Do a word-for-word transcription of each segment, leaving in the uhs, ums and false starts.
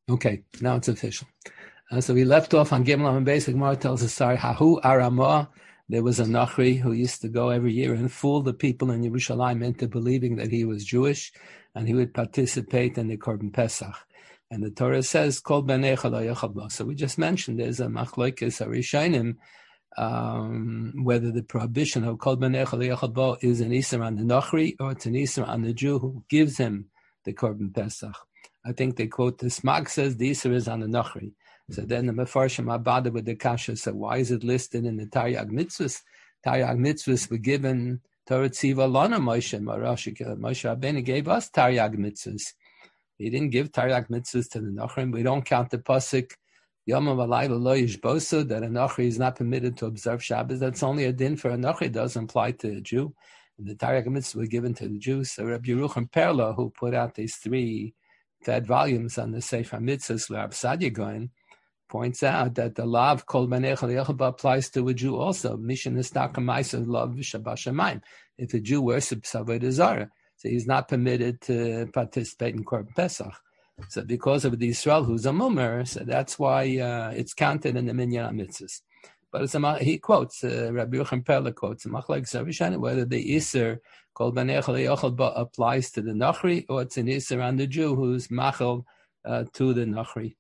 Okay, now it's official. Uh, so we left off on Gimel and Basic. Gemara tells us, sorry, Hahu Aramah. There was a Nachri who used to go every year and fool the people in Yerushalayim into believing that he was Jewish, and he would participate in the Korban Pesach. And the Torah says, Kol b'neicha lo yochel bo. So we just mentioned there's a Machlokes Harishonim, um, whether the prohibition of Kol b'neicha lo yochel bo is an Isser on the Nachri or it's an Isser on the Jew who gives him the Korban Pesach. I think they quote the Smag says the Isser is on the Nachri. So then the Mefarshim Abada with the Kasha said, why is it listed in the Taryag Mitzvahs? Taryag Mitzvahs were given Torah Tziva Lana Moshe Marashi. Moshe Rabbeinu gave us Taryag Mitzvahs. He didn't give Taryag Mitzvahs to the Nachrim. We don't count the pasuk Yom Alayla Lo Yishbosu that a Nachri is not permitted to observe Shabbos. That's only a din for a Nachri. It doesn't apply to a Jew. And the Taryag Mitzvahs were given to the Jews. So Rabbi Yerucham Perla, who put out these three fat volumes on the Sefer Mitzvahs, Rav Sadia Goyen, points out that the law of Kol B'neicha Lo Yochel Bo applies to a Jew also. Mishan Nistaka Ma'aser Lav V'Shabashamayim. If a Jew worships Avodah Zarah, so he's not permitted to participate in Korban Pesach. So because of the Yisrael who's a mummer, so that's why uh, it's counted in the Minyan HaMitzvahs. But it's a, he quotes, uh, Rabbi Yochanan Perla quotes, whether the Isser Kol B'neicha Lo Yochel Bo applies to the Nachri or it's an Isser on the Jew who's machel uh, to the Nachri.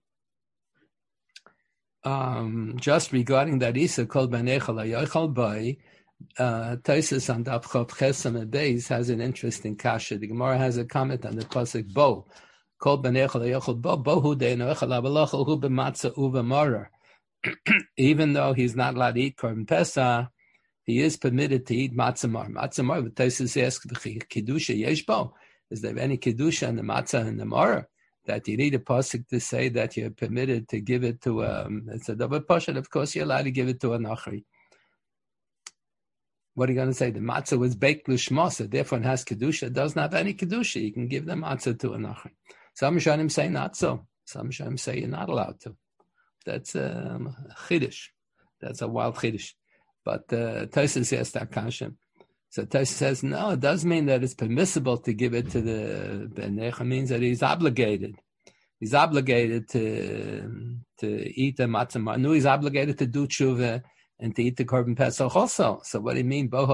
Um, just regarding that Isser Kol B'neicha Lo Yochel Bo, Uh, Taisus on Daf Chav Chesam and Beis has an interesting kasha. The Gemara has a comment on the pasuk Bo. Kol b'neicha lo yochel bo, bo hu de'eno echel abalachel hu b'matzah u'v'mara. Even though he's not allowed to eat Korban Pesach, he is permitted to eat matzah mar. Matzah mar, but Taisus asks, Kedusha yesh bo? Is there any Kedusha in the matzah and the mar? That you need a pasuk to say that you're permitted to give it to, um, it's a double pasuk, of course you're allowed to give it to a nachri. What are you going to say? The matzah was baked l'shmasa, therefore it has kedusha. It doesn't have any kedusha. You can give the matzah to a nachri. Some Rishonim say not so. Some Rishonim say you're not allowed to. That's a um, chiddush. That's a wild chiddush. But uh, Tosfos says that kasha. So Tosfos says no. It does mean that it's permissible to give it to the b'neicha. Means that he's obligated. He's obligated to to eat the matzah. No, he's obligated to do tshuva and to eat the Korban Pesach also. So what do you mean? So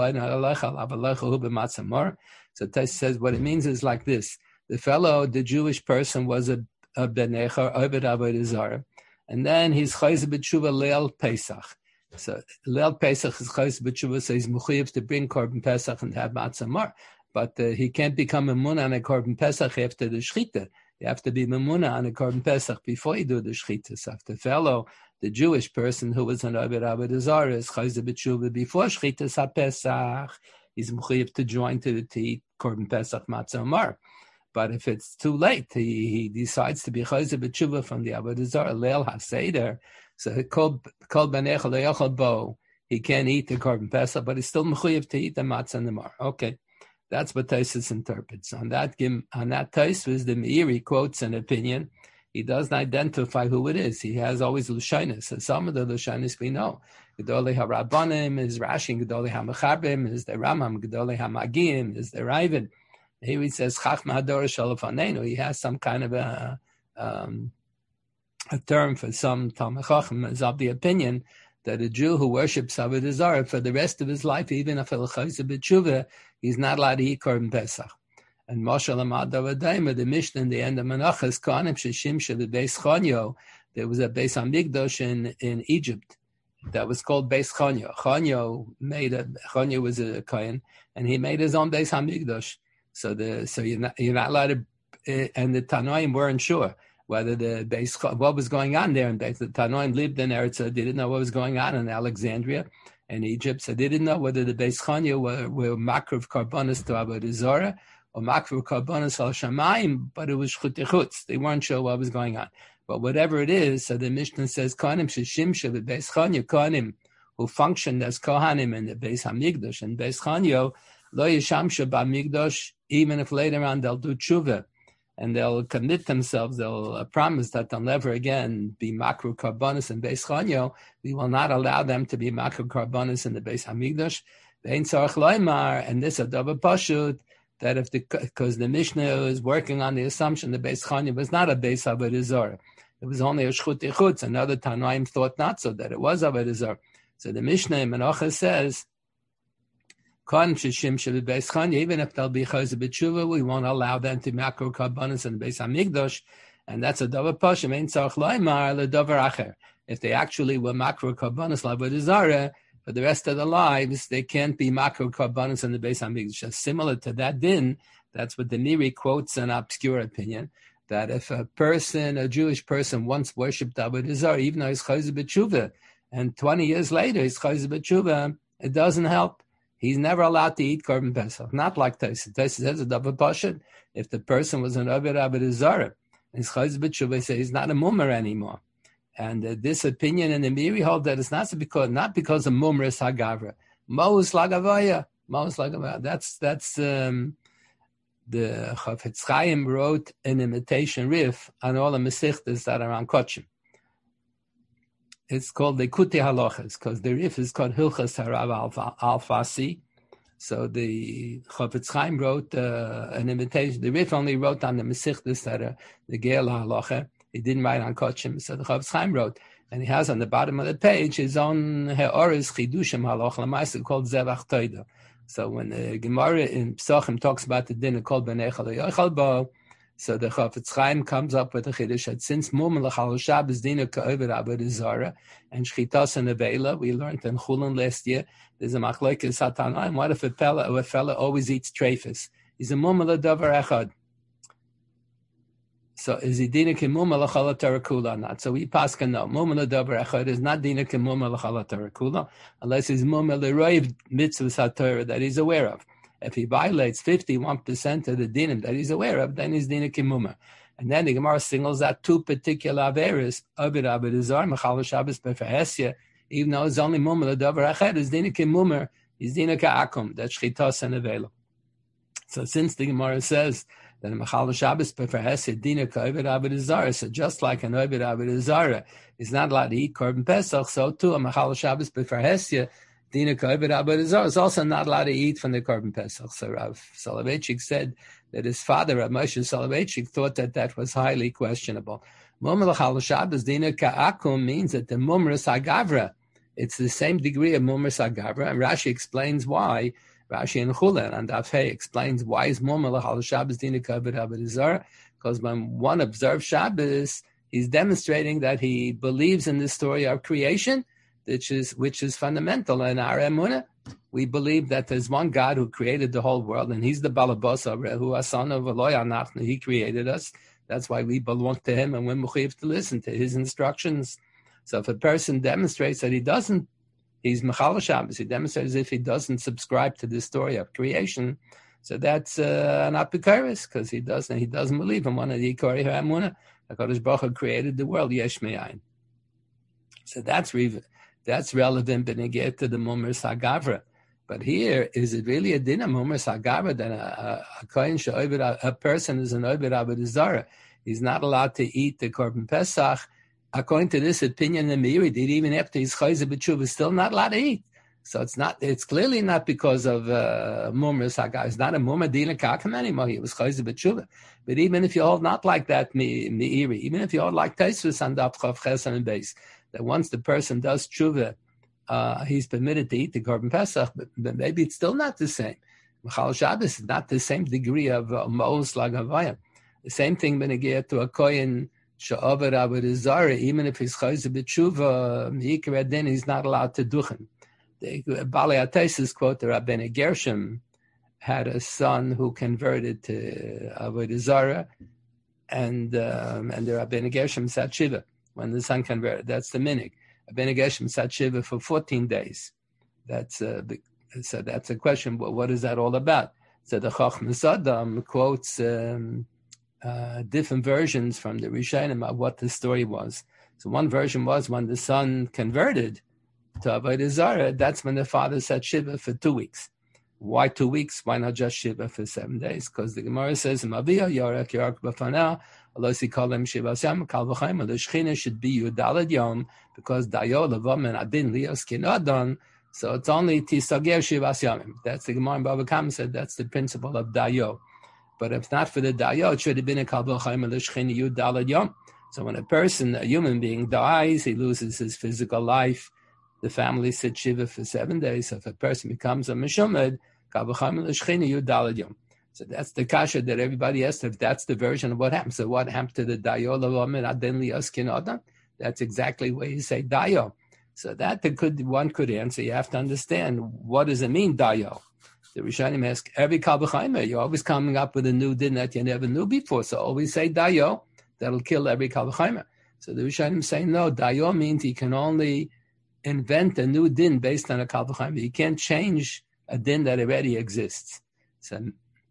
Tosfos says what it means is like this. The fellow, the Jewish person, was a, a B'neicha, Oved Avodah Zarah, and then he's Chayz B'tshuva Leil Pesach. So Leil Pesach is Chayz B'tshuva, so he's Mechuyev to bring Korban Pesach and have Matzah Mar. But uh, he can't become a Munah on a Korban Pesach after the Shechita. You have to be Munah on a Korban Pesach before you do the Shechita. So if the fellow, the Jewish person who was an Oved Avodah Zarah is Chayz B'tshuva before Shchitas HaPesach, he's mechuyev to join to, to eat Korban Pesach Matzah Mar. But if it's too late, he, he decides to be Chayz B'tshuva from the Avodah Zarah Leil HaSeder. So Kol B'neicha Lo Yochel Bo, he can't eat the Korban Pesach, but he's still mechuyev to eat the Matzah and the Mar. Okay, that's what Tosfos interprets. On that, on that Tosfos, the Meiri quotes an opinion. He doesn't identify who it is. He has always Lushanis. And some of the Lushanis we know. Gedolei HaRabbanim is Rashi, Gedolei HaMechabrim is the Ramam, Gedolei HaMagim is the Ravid. Here he says, Chachma Hador Shalafanenu. He has some kind of a, um, a term for some Talmid Chacham is of the opinion that a Jew who worships Avodah Zarah for the rest of his life, even if he'll Chayz B'tshuva, he's not allowed to eat Korban Pesach. And Moshe Lamad Davadayim, the Mishnah in the end of Menachos, Kohanim Sheshim Shel Beis Chanyo, there was a Beis Hamikdash in, in Egypt that was called Beis Chanyo. Chanyo made a, Chanyo was a Kohen, and he made his own Beis Hamikdash. So the so you're not, you're not allowed to, and the Tanoim weren't sure whether the Beis, what was going on there. And the Tanoim lived in Eretz, so they didn't know what was going on in Alexandria and Egypt. So they didn't know whether the Beis Chanyo were, were Makriv Karbonis to Avodah Zarah, or Makru Karbonis al Shamayim, but it was Chutichutz. They weren't sure what was going on. But whatever it is, so the Mishnah says, Kohanim Sheshimsha, the Beis Chanyo, Kohanim, who functioned as Kohanim in the Beis Hamikdash, and Beis Chanyo, Lo Yishamsha B'Hamikdash, even if later on they'll do tshuva, and they'll commit themselves, they'll uh, promise that they'll never again be Makru Karbonis in Beis Chanyo, we will not allow them to be Makru Karbonis in the Beis Hamikdash. Ve'en Tzarech Loimar, and this Adava Pashut, that if the, because the Mishnah is working on the assumption the Beis Chanya was not a Beis Avodah Zarah. It was only a Shchuti Chutz. Another Tanoim thought not so, that it was Avodah Zarah. So the Mishnah in Menachah says, even if they'll be Chayzer B'tshuva, we won't allow them to makro karbanos in the Beis Hamikdash, and that's a davar pashim. Ein tzarich loymar ledavar acher. If they actually were makro karbanos l'avodah zarah, for the rest of their lives, they can't be makro karbanos in the Beis Hamikdash. Similar to that din, that's what the Niri quotes an obscure opinion, that if a person, a Jewish person, once worshipped avodah zarah, even though he's Chayzer B'tshuva, and twenty years later he's Chayzer B'tshuva, it doesn't help. He's never allowed to eat Korban Pesach. Not like Taisa. Taisa says a double pashut. If the person was an Oved Avodah Zarah, and he's Chayzer B'tshuva, say he's not a mummer anymore. And uh, this opinion in the Miri hold that it's not because not because of mumras hagavra. Mos lagavaya. Mos lagavaya. That's that's um, the Chafetz Chaim wrote an imitation riff on all the Mesichtas that are on Kochim. It's called the Kuti Halachas, because the riff is called Hilchas Harav Al-Fasi. So the Chafetz Chaim wrote uh, an imitation. The riff only wrote on the Mesichtas that are the Geil Halacha. He didn't write on Kochim. So the Chafetz Chaim wrote, and he has on the bottom of the page his own He'oris Chidushim Halach L'Maaseh called Zevach Toida. So when the Gemara in Pesachim talks about the dinner called B'nei Chal Yochal Bo, so the Chafetz Chaim comes up with a chiddush that since Mum L'Chal Shabbos Dina Ka'ovid Avodah Zarah and Shchitas and Avela, we learned in Chulin last year, there's a machlokes Hatanaim. What if a fella, a fella always eats treifas? He's a Mum L'Davar Echad. So is he Dina Kimum L'Chal Tarakula or not? So we paskin no. Mum L'Davar Echad is not Dina Kimum L'Chal Tarakula unless he's Mum L'Roiv Mitzvahs HaTorah that he's aware of. If he violates fifty-one percent of the dinim that he's aware of, then he's dina kimuma. And then the Gemara singles out two particular averes, Ovid Avodah Zarah, Mechal Shabbos B'Fahesya, even though it's only mumma l'davar ached, is dina kimuma, is dina ka'akum, that's shchitas and avela. So since the Gemara says that Mechal Shabbos B'Fahesya, dina ka'ovid Avodah Zarah, so just like an Ovid Avodah Zarah is not allowed to eat Korban Pesach, so too a Mechal Shabbos B'Fahesya, Dina Ka'ovid Avodah Zarah is also not allowed to eat from the Korban Pesach. So Rav Soloveitchik said that his father, Rav Moshe Soloveitchik, thought that that was highly questionable. Mumra l'chal Shabbos Dina Ka'akum means that the Mumras Hagavra, it's the same degree of Mumras Hagavra, and Rashi explains why. Rashi and Chulin and Daf Hey explains why is Mumra l'chal Shabbos Dina Ka'ovid Avodah Zarah, because when one observes Shabbos, he's demonstrating that he believes in the story of creation, which is which is fundamental in our emunah. We believe that there's one God who created the whole world, and He's the Balabosa, who Asan of Eloy Anachnu. He created us. That's why we belong to Him, and we're mechuyev to listen to His instructions. So if a person demonstrates that he doesn't, he's Mechal Shabbos, he demonstrates as if he doesn't subscribe to the story of creation. So that's uh, an apikaris, because he doesn't he doesn't believe in one of the Ikari Ha'emunah. HaKadosh Baruch Hu created the world, Yesh Me'ayin. So that's re- that's relevant when you get to the Mumras Hagavra. But here, is it really a din of Mumras Hagavra that a, a, kohen she'ovid, a person is an Ovid Avodah Zarah? He's not allowed to eat the Korban Pesach. According to this opinion, the Meiri did even after his Chayzer B'tshuva, still not allowed to eat. So it's not. It's clearly not because of uh, Mumras Hagavra. It's not a Mumra Dina Kakam anymore. He was Chayzer B'tshuva. But even if you hold not like that, Meiri, even if you hold like Taisvus and Daf Chav Ches and Beis, that once the person does tshuva, uh, he's permitted to eat the Korban Pesach, but, but maybe it's still not the same. Mechal Shabbos is not the same degree of uh, Ma'os Lagavayim. The same thing when you get to a kohen she'ovid Avodah Zarah, even if he's Chayzer B'tshuva, Mikra Din, he's not allowed to duchen. The Balei HaTaisus quote, the Rabbeinu Gershom had a son who converted to Avodah Zarah, and um, and the Rabbeinu Gershom sat shiva when the son converted. That's the minig. Rabbeinu Gershom sat shiva for fourteen days. That's a big, so that's a question. What, what is that all about? So the Chochmas Adam quotes um, uh, different versions from the Rishonim of what the story was. So one version was when the son converted to Avodah Zarah, that's when the father sat shiva for two weeks. Why two weeks? Why not just shiva for seven days? Because the Gemara says, "Mavia Yorek Yorek B'Fanah." The Shechina should be Yudalad Yom, because Dayo Levam and Adin Lios Kinadon, So it's only tisager shivas yamim. That's the Gemara in Bava Kama said that's the principle of dayo. But if not for the dayo, it should have been a kal v'chayim l'shchini yud dalad yom. So when a person, a human being, dies, he loses his physical life. The family sits shiva for seven days. So if a person becomes a meshumed, kal v'chayim l'shchini yud dalad yom. So that's the kasha that everybody asks if that's the version of what happened. So what happened to the dayo l'vomen aden li'askin adam? That's exactly where you say dayo. So that the could one could answer. You have to understand what does it mean dayo. The Rishonim ask every kal v'chayim. You're always coming up with a new din that you never knew before. So always say dayo. That'll kill every kal v'chayim. So the Rishonim say no. Dayo means you can only invent a new din based on a kal v'chayim. You can't change a din that already exists. So.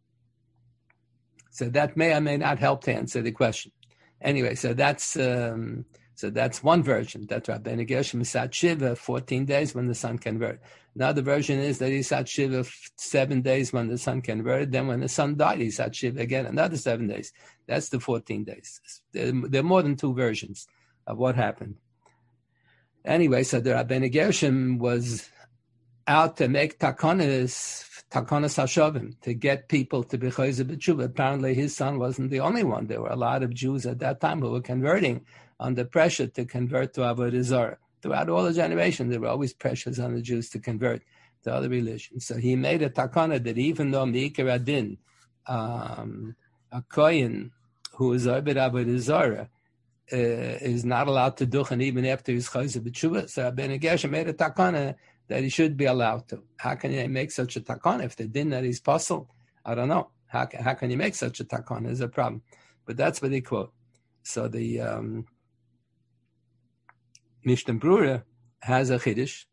So that may or may not help to answer the question. Anyway, so that's um, so that's one version. That Rabbeinu Gershom sat shiva fourteen days when the sun converted. Another version is that he sat shiva seven days when the sun converted. Then when the sun died, he sat shiva again another seven days. That's the fourteen days. There, there are more than two versions of what happened. Anyway, so the Rabbeinu Gershom was out to make takonis. Takonas Hashavim, to get people to be Chayzer B'tshuva. Apparently his son wasn't the only one. There were a lot of Jews at that time who were converting under pressure to convert to Avodah Zarah. Throughout all the generations, there were always pressures on the Jews to convert to other religions. So he made a takana that even though Me'ikar Adin, um, a Kohen who is Obed Avodah Zarah, uh, is not allowed to duchen even after he's Chayzer B'tshuva. So Rabbeinu Gershom made a takana that he should be allowed to. How can you make such a takon if the din that he's puzzled? I don't know. How, how can you make such a takon is a problem. But that's what they quote. So the um, Mishnah Brura has a chiddush,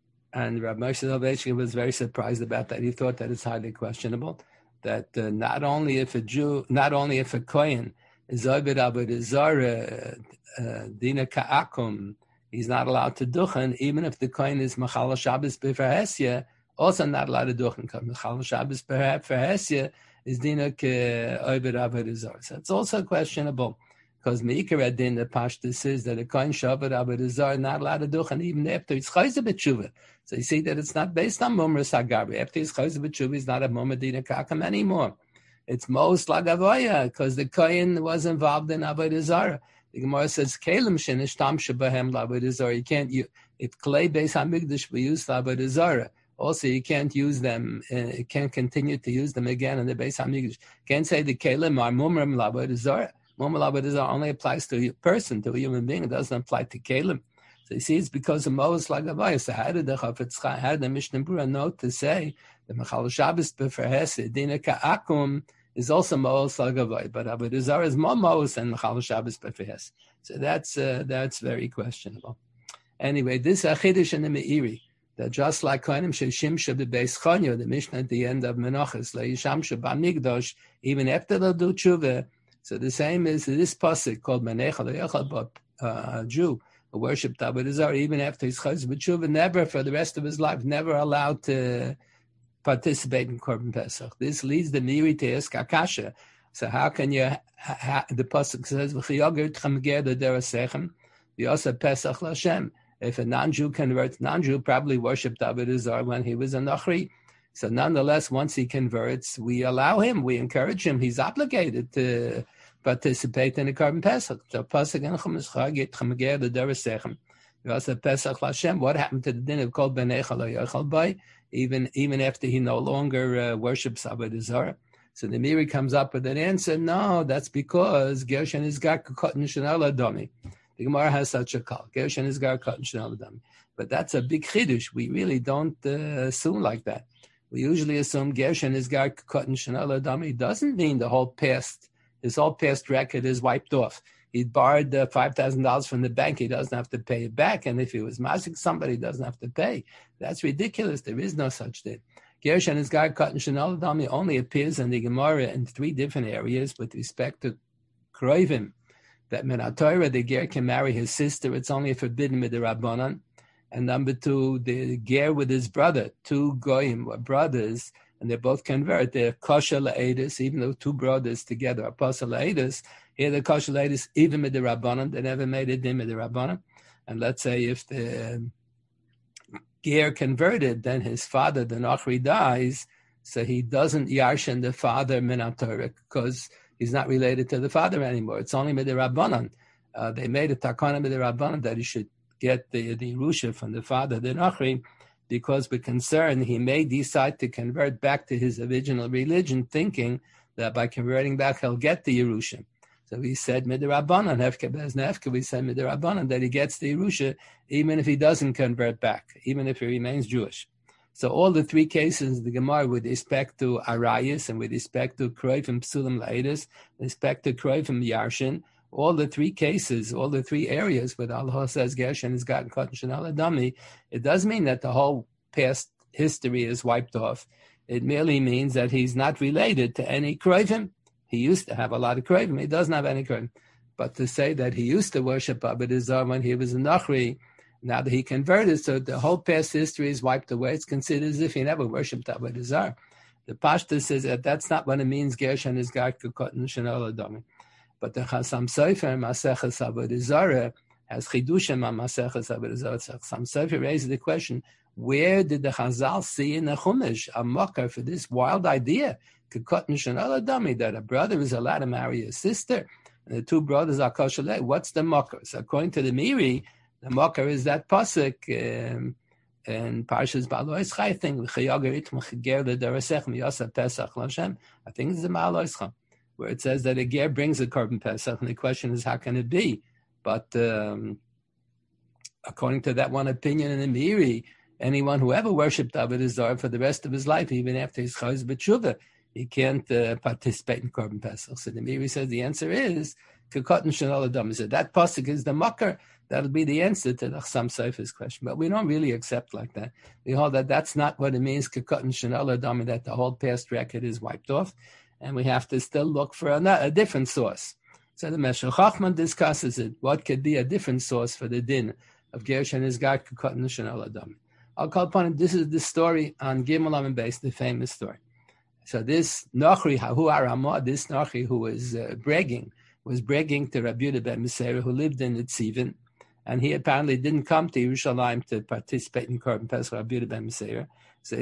and Rabbi Moshe Soloveitchik was very surprised about that. He thought that it's highly questionable. That uh, not only if a Jew, not only if a kohen is Obed Avodah Zarah, Dina Ka'akum, he's not allowed to duchen, even if the kohen is Machal Shabbos B'Farhesya, also not allowed to duchen, because Machal Shabbos B'Farhesya is Dina Obed Avodah Zarah. So it's also questionable, because Me'ikar Adin, the Pashta says that a kohen Shabbat Avodah Zarah is not allowed to duchen, even after he's Chayzer B'Tshuva. So you see that it's not based on Mumras Hagabri. After he's Chayzer B'Tshuva, he's not a Mumra Dina Kakam anymore. It's most Lagavoya, because the kohen was involved in Avodah Zarah. The Gemara says, "Kelim shenishtam shebahem l'avodah zarah." You can't use if clay beis hamikdash were used for avodah zarah. Also, you can't use them. Uh, you can't continue to use them again in the beis hamikdash. Can't say the kelim are mumram l'avodah zarah. Mumram l'avodah zarah only applies to a person, to a human being. It doesn't apply to kelim. So you see, it's because of Moses Lagavaya. So how did the Chafetz Chaim, how did the Mishnah Brura note to say the Machal Shabbos b'Farhesya Dina Ka'akum is also Moses Lagavai, but Avodah Zarah is more Moses and Machal Shabbos B'Farhesya. So that's uh, that's very questionable. Anyway, this Achidush in the Meiri, that just like Kohanim Sheshimsha b'Beis Chonyo, the Mishnah at the end of Menachos, Le'Yishamsha b'Migdosh, even after they'll do tshuva. So the same is this pasuk called Manecha Le'Yachal, but a Jew who worshipped Avodah Zarah, even after his Chayzer B'Tshuva, never for the rest of his life, never allowed to participate in Korban Pesach. This leads the Meiri to ask Akasha. So how can you, ha, the pasuk says, "V'chiyogir tchamger d'derasechem v'yosa Pesach l'Hashem." If a non-Jew converts, non-Jew probably worshipped Avodah Zarah when he was a Nachri. So nonetheless, once he converts, we allow him, we encourage him. He's obligated to participate in the Korban Pesach. So pasuk in Chumishchagir tchamger d'derasechem v'yosa Pesach l'Hashem. What happened to the din of called B'neicha lo yochal bay? Even even after he no longer uh, worships Avodah Zarah. So the Meiri comes up with an answer, no, that's because Gershon is gar katan shenal adami. The Gemara has such a call. Gershon is gar katan shenal adami. But that's a big chiddush. We really don't uh, assume like that. We usually assume Gershon is gar katan shenal adami. Doesn't mean the whole past, his whole past record is wiped off. He borrowed uh, five thousand dollars from the bank. He doesn't have to pay it back. And if he was masking somebody, he doesn't have to pay. That's ridiculous. There is no such thing. Gershon is gar katan shenal adami only appears in the Gemara in three different areas with respect to Kroivim. That min HaTorah, the ger can marry his sister. It's only forbidden with the Rabbanan. And number two, the ger with his brother, two goyim or brothers, and they both convert. They're kosher la'edus, even though two brothers together are kosher la'edus. Here the kosher la'edus, even with the Rabbanan, they never made it in with the Rabbanan. And let's say if the ger converted, then his father, the Nachri, dies, so he doesn't yarshin the father min HaTorah because he's not related to the father anymore. It's only midirabbanan. Uh, they made a takana midirabbanan that he should get the the Yerusha from the father, the Nachri, because we're concerned he may decide to convert back to his original religion, thinking that by converting back he'll get the Yerusha. So he said midirabbanan, hefke bez nefke, we said midirabbanan, that he gets the Yerusha even if he doesn't convert back, even if he remains Jewish. So all the three cases, the Gemara, with respect to Arayis and with respect to Kroivim Psulim Laedis, with respect to Kroivim Yarshin, all the three cases, all the three areas where the Allah says Gershon has gotten caught in Shanal Adami, it does mean that the whole past history is wiped off. It merely means that he's not related to any Kroivim. He used to have a lot of Kroivim. He doesn't have any Kroivim. But to say that he used to worship Avodah Zarah when he was a Nachri, now that he converted, so the whole past history is wiped away. It's considered as if he never worshipped Avodah Zarah. The Pashta says that that's not what it means, Gershon is God Kukot and Shanol Adami. But the Chasam Sofer, Maseches Avodah Zarah, has Chidushim on Maseches Avodah Zarah. Chasam Sofer raises the question, where did the Chazal see in the Chumash a mocker for this wild idea, Kukot and Shanol Adami, that a brother is allowed to marry a sister, and the two brothers are kosher? What's the mocker? So according to the Miri, the mocker is that pasuk um, in Parshas Ba'alois Chai thing. I think it's the Ba'alois Chai, where it says that a ger brings a korban pesach, and the question is, how can it be? But um, according to that one opinion in the Miri, anyone who ever worshipped Avodah Zarah for the rest of his life, even after his chayz b'tshuva, he can't uh, participate in korban pesach. So the Miri says the answer is kekot and shenol adam. He said that pasuk is the mocker. That'll be the answer to the Chasam Sofer's question. But we don't really accept like that. We hold that that's not what it means, Kekot and Shenol Adami, that the whole past record is wiped off. And we have to still look for a, a different source. So the Meshech Chochmah discusses it. What could be a different source for the din of Gershon is God, Kekot and Shenol Adami? I'll call upon it. This is the story on Gimel Amud Beis, the famous story. So this Nachri, Hahu Aramah, this Nachri who was uh, bragging, was bragging to Rabbi Yehuda ben Meseira, who lived in Tzivin. And he apparently didn't come to Yerushalayim to participate in Korban Pesach, Rabbi Yehuda ben Meseira. So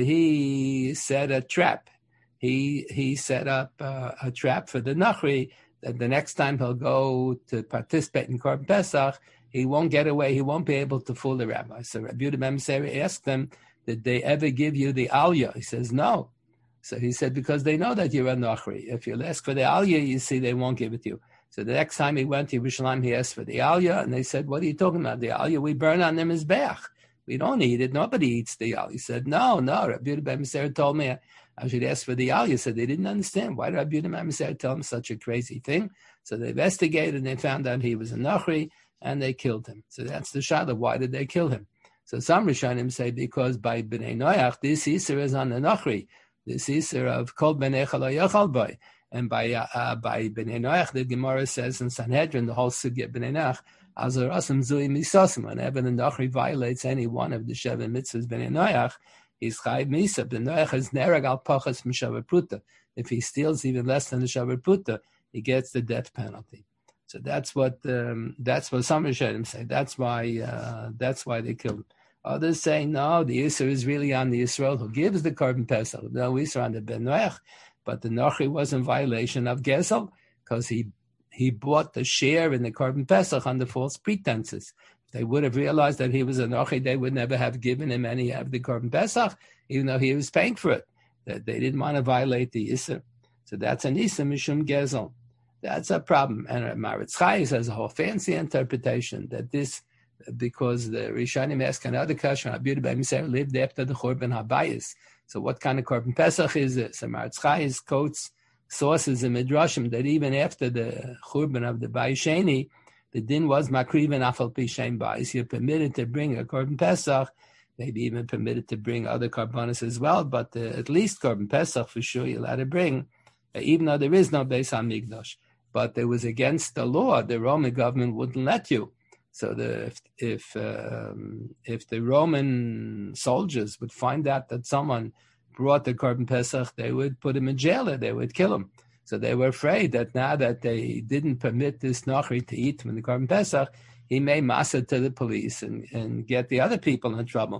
he set a trap. He he set up uh, a trap for the Nachri that the next time he'll go to participate in Korban Pesach, he won't get away. He won't be able to fool the rabbi. So Rabbi Yehuda ben Meseira asked them, did they ever give you the aliyah? He says, no. So he said, because they know that you're a Nachri. If you'll ask for the aliyah, you see, they won't give it to you. So the next time he went to Yerushalayim, he asked for the aliyah, and they said, what are you talking about? The aliyah we burn on the mizbeach. We don't eat it. Nobody eats the aliyah. He said, no, no. Rabbi Yehuda ben Meseira told me I should ask for the aliyah. So they didn't understand. Why did Rabbi Yehuda ben Meseira tell him such a crazy thing? So they investigated, and they found out he was a Nachri, and they killed him. So that's the shayla. Why did they kill him? So some Rishonim say because by Bnei Noach, this Isser is on the Nachri. This Isser of Kol Bnei Lo Yachal Boi. And by uh, uh, by Bnei Noach, the Gemara says in Sanhedrin, the whole sugya Bnei Noach, Azar Asam Zui Misosim. Whenever the Nachri violates any one of the Sheva mitzvahs Bnei Noach, he's Chayv Misa. The Noach is Nerag al Pachas Mishavar Pruta. If he steals even less than the Shavar Pruta, he gets the death penalty. So that's what um, that's what some Rishonim say. That's why uh, that's why they killed him. Others say no, the Yisur is really on the Yisrael who gives the Korban Pesach. No Yisur on the Ben Noach. But the Nachri was in violation of Gezel because he he bought the share in the Korban Pesach under false pretenses. If they would have realized that he was a Nachri, they would never have given him any of the Korban Pesach, even though he was paying for it. That they didn't want to violate the Yisur. So that's an Yisur Mishum Gezel. That's a problem. And Maritz Chayes has a whole fancy interpretation that this, because the Rishonim ask another question, Rabbi Yehuda ben Meseira lived after the Churban Habayis. So what kind of Korban Pesach is this? And Maritz Chayes quotes sources in Midrashim that even after the Churban of the Bayis Sheni, the din was Makriven Afal Pi Shem Bayis. You're permitted to bring a Korban Pesach, maybe even permitted to bring other Korbanos as well, but uh, at least Korban Pesach for sure you're allowed to bring, uh, even though there is no Beis HaMikdash. But it was against the law. The Roman government wouldn't let you. So the, if if, um, if the Roman soldiers would find out that someone brought the Korban Pesach, they would put him in jail. They would kill him. So they were afraid that now that they didn't permit this Nachri to eat from the Korban Pesach, he may massa to the police and, and get the other people in trouble.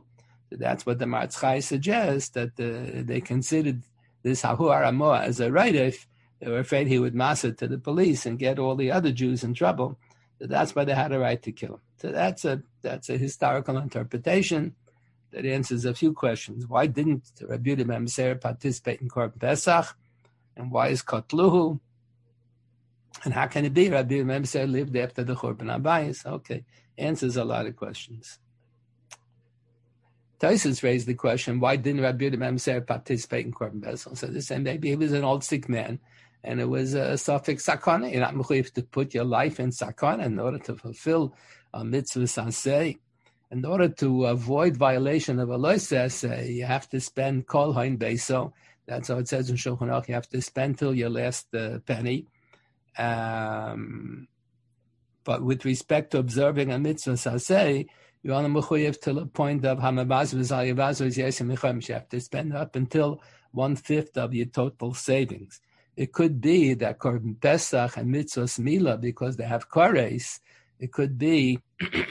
So that's what the Marzchai suggests, that uh, they considered this Hahu Aramoa as a Raidif. They were afraid he would mass it to the police and get all the other Jews in trouble. So that's why they had a right to kill him. So that's a that's a historical interpretation that answers a few questions. Why didn't Rabbi Yehuda ben Meser participate in Korban Pesach? And why is Kotluhu? And how can it be Rabbi Yehuda ben Meser lived after the Churban Abayis? Okay, answers a lot of questions. Tosfos raised the question, why didn't Rabbi Yehuda ben Meser participate in Korban Pesach? So they said maybe he was an old sick man, and it was a suffix sakana. You're not mechuyev to put your life in sakana in order to fulfill a mitzvah sansei. In order to avoid violation of a loiseh, you have to spend kol hain beiso. That's how it says in Shulchan Aruch. You have to spend till your last uh, penny. Um, but with respect to observing a mitzvah sansei, you're on a mechuyev till the point of hamabaz v'zal yavaz v'zyesim mechaim. You have to spend up until one fifth of your total savings. It could be that Korban Pesach and Mitzvos Mila, because they have kares, it could be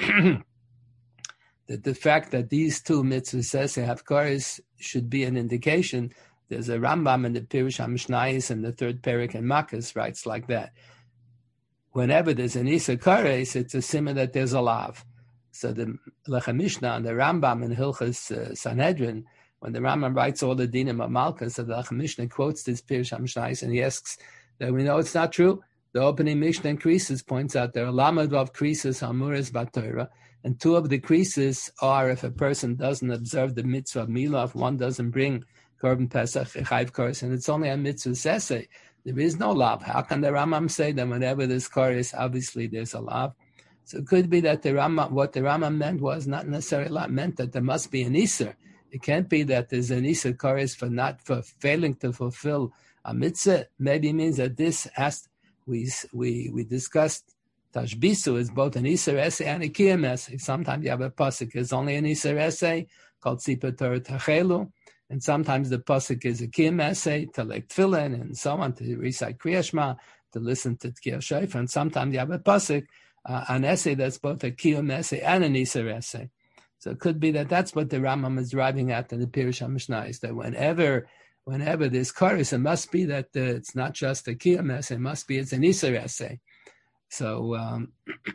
that the fact that these two mitzvahs says they have kares should be an indication. There's a Rambam in the Pirush HaMishnayos and the third Perek in Makkas writes like that. Whenever there's an Isa kares, it's a simon that there's a lav. So the Lechem Mishnah and the Rambam in Hilchas uh, Sanhedrin, when the Rambam writes all the dinim of Malchus, so the Lechem Mishnah quotes this Pirush HaMishnayos and he asks that we know it's not true. The opening Mishnah in Krisis points out there are lamad of Krisis Hamuras Batorah, and two of the Krisis are if a person doesn't observe the mitzvah of Milah, if one doesn't bring Korban Pesach, a chayv kores, and it's only a mitzvah sesei. There is no lav. How can the Rambam say that whenever there's kores, obviously there's a lav? So it could be that the Rambam, what the Rambam meant was not necessarily lav, meant that there must be an iser. It can't be that there's an iser kores for not for failing to fulfill a mitzvah. Maybe it means that this has we we we discussed tashbisu is both an iser essay and a kiyam essay. Sometimes you have a pasuk is only an iser essay called Tzipah Torah Tachelu. And sometimes the pasuk is a kiyam essay to like tefillin and so on, to recite Kriya Shema, to listen to Tkiyah Shofar. And sometimes you have a pasuk, uh, an essay that's both a kiyam essay and an iser essay. So it could be that that's what the Rambam is driving at in the Pirush HaMishnah, is that whenever, whenever there's chorus, it must be that uh, it's not just a kiyam essay, it must be it's an iser essay. So, um,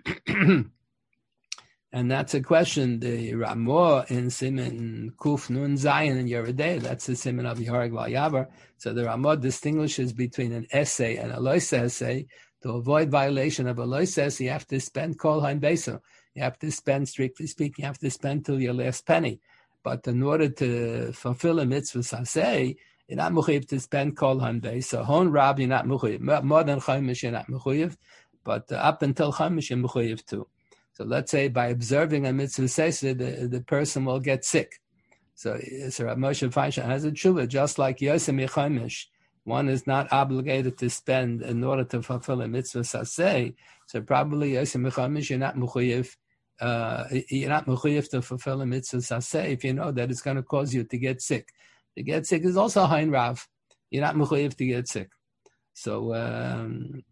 and that's a question, the Ramah in Siman Kuf Nun Zayin and Yeridei, that's the Siman of Yoreg Vayavar. So the Ramah distinguishes between an essay and a loisa essay. To avoid violation of a loisa essay, you have to spend kol hain beso. You have to spend, strictly speaking, you have to spend till your last penny. But in order to fulfill a mitzvah saseh, you're not mechuyev to spend kol hain beso. Hon rab, you're not mechuyev. More than chaimish, you're not mechuyev. But up until chaimish, you're mechuyev too. So let's say by observing a mitzvah sesed, the, the person will get sick. So, so Rav Moshe Feinstein has a tshuva, just like Yosem Yechomish, one is not obligated to spend in order to fulfill a mitzvah saseh. So probably Yosem Yechomish, you're not mechuyev, uh, you're not mechuyev to fulfill a mitzvah saseh if you know that it's going to cause you to get sick. To get sick is also hain rav. You're not mechuyev to get sick. So, um,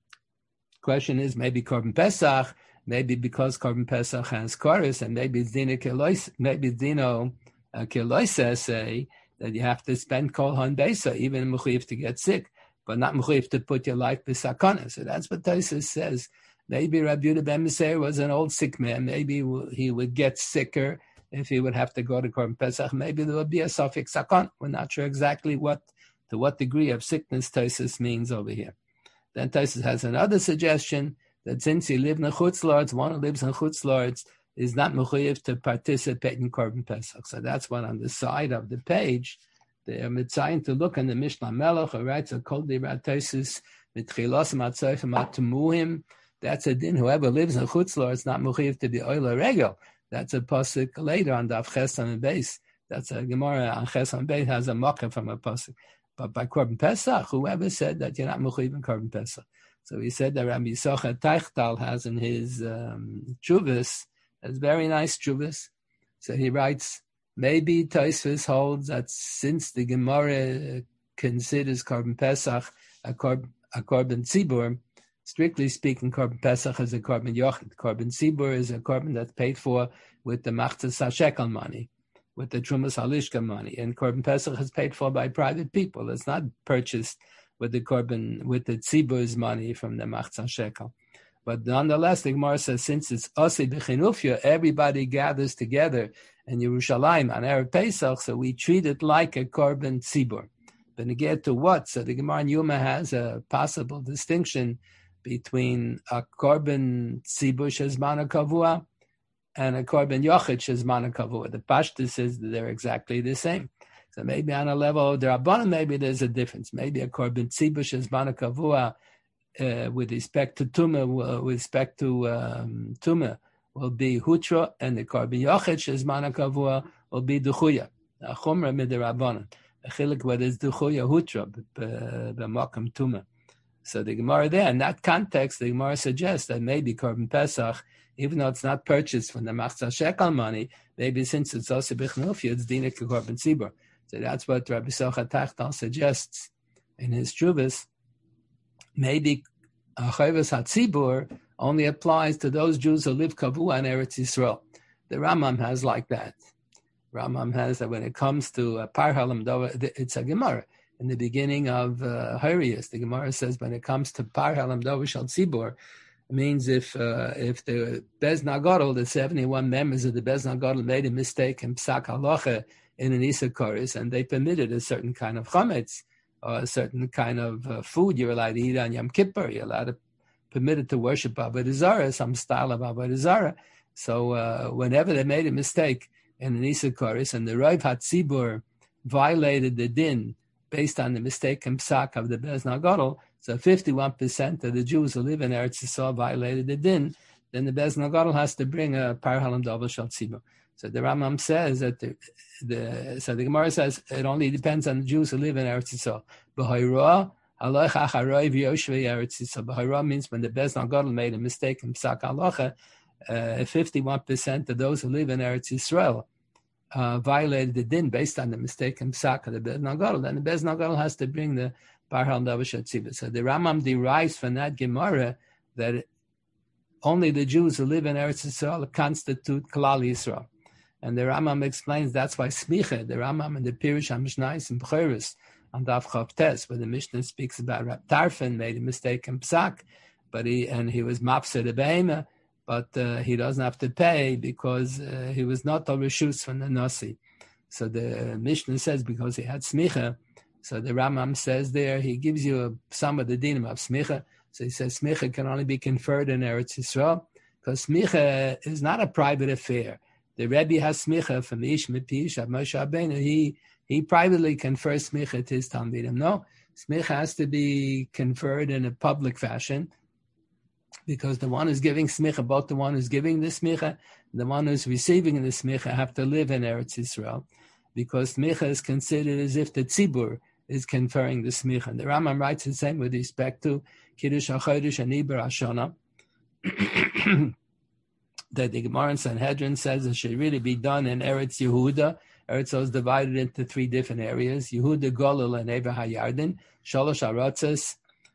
question is maybe Korban Pesach. Maybe because Korban Pesach has chorus, and maybe it's Dino Kelois, maybe it's Dino uh, Keloisa say that you have to spend kol hain beso, even mechuyev to get sick, but not mechuyev to put your life b'sakana. So that's what Tosfos says. Maybe Rabbi Yehuda ben Meser was an old sick man. Maybe he would get sicker if he would have to go to Korban Pesach. Maybe there would be a suffix sakon. We're not sure exactly what to what degree of sickness Tosfos means over here. Then Tosfos has another suggestion, that since he lived in Chutz La'aretz, one who lives in Chutz La'aretz is not mechuyev to participate in Korban Pesach. So that's what on the side of the page, they are trying to look in the Mishnah Melech, who writes a Kol Dirat Tosfos Mitchilos Matzoifim Atumuhim. That's a din. Whoever lives in Chutz La'aretz is not mechuyev to be oila regel. That's a pasuk later on Daf Chesam and Beis. That's a Gemara on Chesam and Beis has a mocker from a pasuk. But by Korban Pesach, whoever said that you're not mechuyev in Korban Pesach. So he said that Rabbi Yisachar Teichtal has in his um, Chuvas, has very nice Chuvas. So he writes, maybe Tosfos holds that since the Gemara considers Korban Pesach a, korb, a Korban Tzibur, strictly speaking, Korban Pesach is a Korban Yochid. Korban Tzibur is a Korban that's paid for with the Machzas HaShekel money, with the Trumas Halishka money, and Korban Pesach is paid for by private people. It's not purchased with the Korban, with the Tzibur's money from the Machzah Shekel. But nonetheless, the Gemara says, since it's Osei B'Chinufya, everybody gathers together in Yerushalayim on Erev Pesach, so we treat it like a Korban Tzibur. But to get to what? So the Gemara in Yuma has a possible distinction between a Korban Tzibur Shezmana Kavua and a Korban Yochid Shezmana Kavua. The Pashtus says that they're exactly the same. So maybe on a level of the Rabbanan, maybe there's a difference. Maybe a Korban Tzibur Shezmana Kavua uh, with respect to Tumah, uh, with respect to um, Tumah, will be Hutra, and the Korban Yochid Shezmana Kavua will be Duchuya. A Chumra mid the Rabbanan. A Chilik whether it's Duchuya Hutra, b'makam Tumah. So the Gemara there, in that context, the Gemara suggests that maybe Korban Pesach, even though it's not purchased from the Machzah Shekel money, maybe since it's also B'Chnufya, it's Dinik Korban Tzibur. So that's what Rabbi Socha Tachtal suggests in his Truvas. Maybe Chayvus HaTzibur only applies to those Jews who live Kavua in Eretz Yisrael. The Rambam has like that. Rambam has that when it comes to uh, Par Halam Dova, it's a Gemara. In the beginning of uh, Harius, the Gemara says when it comes to Par Halam Dova Shal Tzibur, it means if uh, if the Bez Nagadol, the seventy-one members of the Bez Nagadol made a mistake in Psak Halacha in an Issachar, and they permitted a certain kind of chametz, or a certain kind of uh, food you're allowed to eat on Yom Kippur, you're allowed to permitted to worship Avodah Zarah, some style of Avodah Zarah. So uh, whenever they made a mistake in an Issachar, and the Rav HaTzibur violated the din based on the mistaken psak of the Bez Nagadol, so fifty-one percent of the Jews who live in Eretz Yisrael violated the din, then the Bez Nagadol has to bring a Par Halam Dova Shal Tzibur. So the Rambam says that the, the so the Gemara says it only depends on the Jews who live in Eretz Yisrael. B'Hayra, Aloch Acharoi V'Yoshvei Eretz Yisrael. B'Hayra means when the Bez Nagadol made a mistake in Psak Halacha, uh, fifty-one percent of those who live in Eretz Yisrael uh, violated the din based on the mistake in Psak of the Bez Nagadol. Then the Bez Nagadol has to bring the Par Halam Dova Shal Tzibur. So the Rambam derives from that Gemara that only the Jews who live in Eretz Yisrael constitute Klal Yisrael. And the Rambam explains that's why Smicha, the Rambam and the Pirush HaMishnayos and B'choros on Daf Chav Tes, where the Mishnah speaks about Rab Tarfon made a mistake in Psak, but he and he was mapsed a behema, but uh, he doesn't have to pay because uh, he was not al reshus from the Nasi. So the Mishnah says because he had Smicha, so the Rambam says there he gives you a, some of the dinim of Smicha. So he says Smicha can only be conferred in Eretz Yisrael because Smicha is not a private affair. The Rebbe has smicha from Ish Mipish of Moshe Rabbeinu. He he privately confers smicha to his talmidim. No, smicha has to be conferred in a public fashion because the one who's giving smicha, both the one who's giving the smicha, and the one who's receiving the smicha have to live in Eretz Yisrael because smicha is considered as if the tzibur is conferring the smicha. And the Rambam writes the same with respect to Kiddush HaChodesh and Iber Hashana. That the Gemara in Sanhedrin says it should really be done in Eretz Yehuda. Eretz is divided into three different areas: Yehuda, Golil, and Ever HaYarden. Shalosh Aratzes.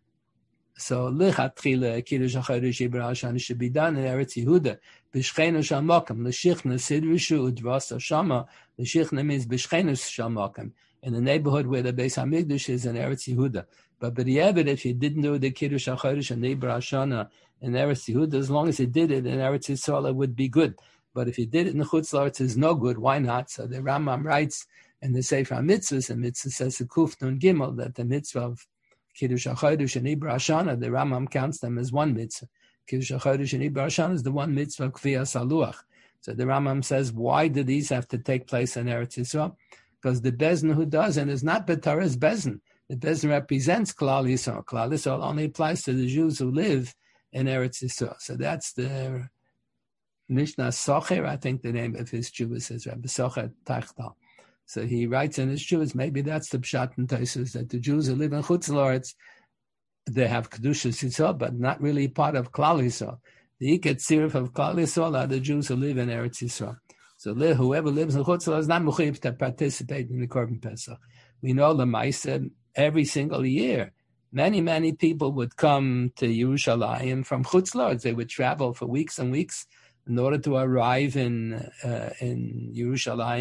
So lichatchila Kiddush HaChodesh Iber Hashana should be done in Eretz Yehuda. B'shchenu Shalmakam l'shichna sidrishu udvasa shama. L'shichna means b'shchenu Shalmakam, in the neighborhood where the Beis Hamikdash is in Eretz Yehuda. But b'diavad, if you didn't do the Kiddush HaChodesh and Iber Hashana in Eretz Yehuda, as long as he did it in Eretz Yisrael, it would be good. But if he did it in the Chutz La'aretz, it's no good. Why not? So the Rambam writes in the Sefer HaMitzvahs, and Mitzvah says the Kuf Nun Gimel, that the mitzvah of Kiddush HaChodesh and Iber Hashana, the Rambam counts them as one mitzvah. Kiddush HaChodesh and Iber Hashana is the one mitzvah of Kviyas Haluach. So the Rambam says, why do these have to take place in Eretz Yisrael? Because the Bezin who does it is not B'Torah's Bezin. The Bezin represents Klal Yisrael. Klal Yisrael only applies to the Jews who live in Eretz Yisrael. So that's the Mishnah Socher, I think the name of his Jewish is Rabbi Socher Tachtal. So he writes in his Jewish, maybe that's the Pshat and Tosfos, that the Jews who live in Chutz La'aretz, they have Kedushas Yisrael, but not really part of Klal Yisrael. The Iket Sirif of Klal Yisrael are the Jews who live in Eretz Yisrael. So whoever lives in Chutz La'aretz is not mechuyev to participate in the Korban Pesach. We know Lamaisa every single year. Many, many people would come to Yerushalayim from Chutz La'aretz. They would travel for weeks and weeks in order to arrive in uh, in Yerushalayim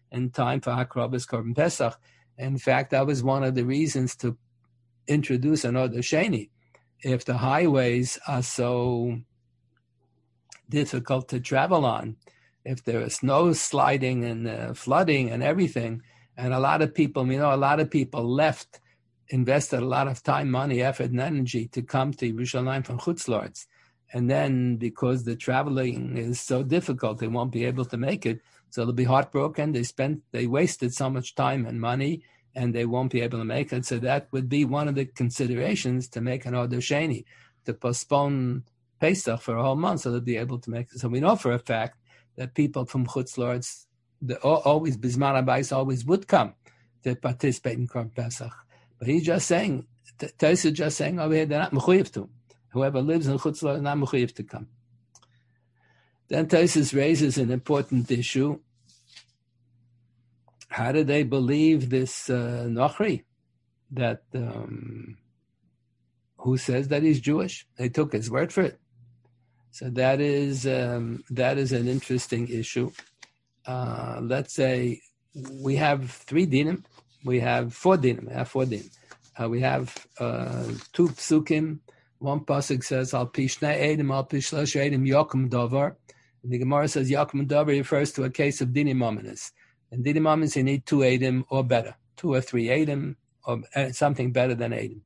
in time for Hakrabas Korban Pesach. In fact, that was one of the reasons to introduce an Oder Sheni. If the highways are so difficult to travel on, if there is snow sliding and uh, flooding and everything, and a lot of people, you know, a lot of people left, invested a lot of time, money, effort, and energy to come to Yerushalayim from Chutz La'aretz. And then because the traveling is so difficult, they won't be able to make it. So they'll be heartbroken. They spent, they wasted so much time and money, and they won't be able to make it. So that would be one of the considerations to make an Oder Sheni, to postpone Pesach for a whole month so they'll be able to make it. So we know for a fact that people from Chutz La'aretz, always, Bisman Abayis always would come to participate in Korban Pesach. But he's just saying, Tais is just saying over here, they're not mechuyev to. Whoever lives in Chutz La'aretz is not mechuyev to come. Then Tais raises an important issue. How do they believe this uh, Nochri, that um, who says that he's Jewish? They took his word for it. So that is um, that is an interesting issue. Uh, let's say we have three dinim. We have four dinim. We have four dinim. Uh, we have uh, two psukim. One pasuk says al pi shnei edim al pi shlosh edim yokum davar. And the Gemara says yokum davar refers to a case of dinim ominous. And dinim ominous, you need two edim or better, two or three edim or uh, something better than edim.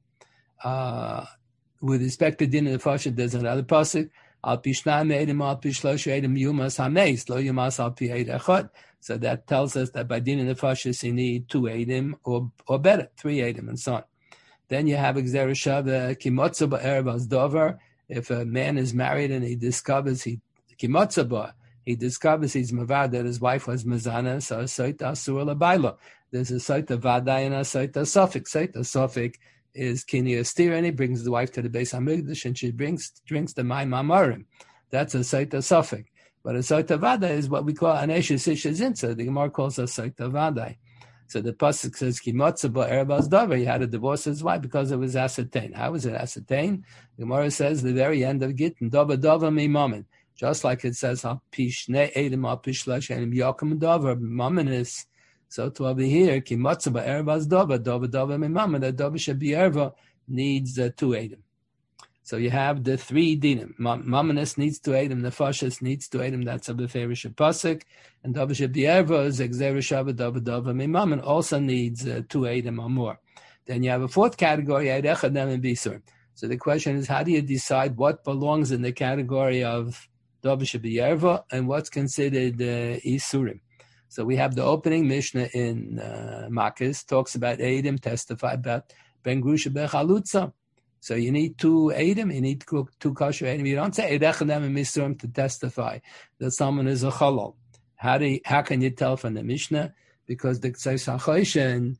Uh, with respect to dinim nefashit, there's another pasuk. Al pi shnei edim al pi shlosh edim yumas hameis lo yumas al pi ed echad. So that tells us that by dinim nefashit you need two edim or or better, three edim and so on. Then you have Gzera Shava Kimotza Ba'erev as Dover. If a man is married and he discovers he Kimotza Ba, he discovers he's Mavad, that his wife was Mazana, so a Saita Asura Labaila. There's a Saita Vadai and a Saita Sofik. Saita Sofik is Kini Astir, and he brings the wife to the Beis HaMikdash and she brings drinks the Mayim Amarim. That's a Saita Sofik. But a Saita Vadai is what we call an Eshes Isha Zinsa. The Gemara calls a Saita Vadai. So the pasuk says, "Kimotza ba'erbaz davar." He had to divorce his wife because it was ascertained. How was it ascertained? The Gemara says the very end of Gittin, davar davar mimamin. Just like it says, "Al pishne edim al pishlash edim yakum davar maminis." So to over here, "Kimotza ba'erbaz davar davar davar mimamin." That davar shebiyerva needs uh, two edim. So you have the three dinim. Maminis needs two edim. Nefashis needs two edim. That's a beferish pasuk. And davar shebiyerva is Gzera Shava davar davar mimamin also needs uh, two edim or more. Then you have a fourth category, Eid Echad and Bisur. So the question is, how do you decide what belongs in the category of davar shebiyerva and what's considered uh, isurim? So we have the opening Mishnah in uh, Makis talks about edim, testify about ben grusha bechalutza. So you need two edim, you need to cook two kosher edim. You don't say edechem and misurim to testify that someone is a chalal. How do you, how can you tell from the Mishnah? Because the Ksais HaChoshen,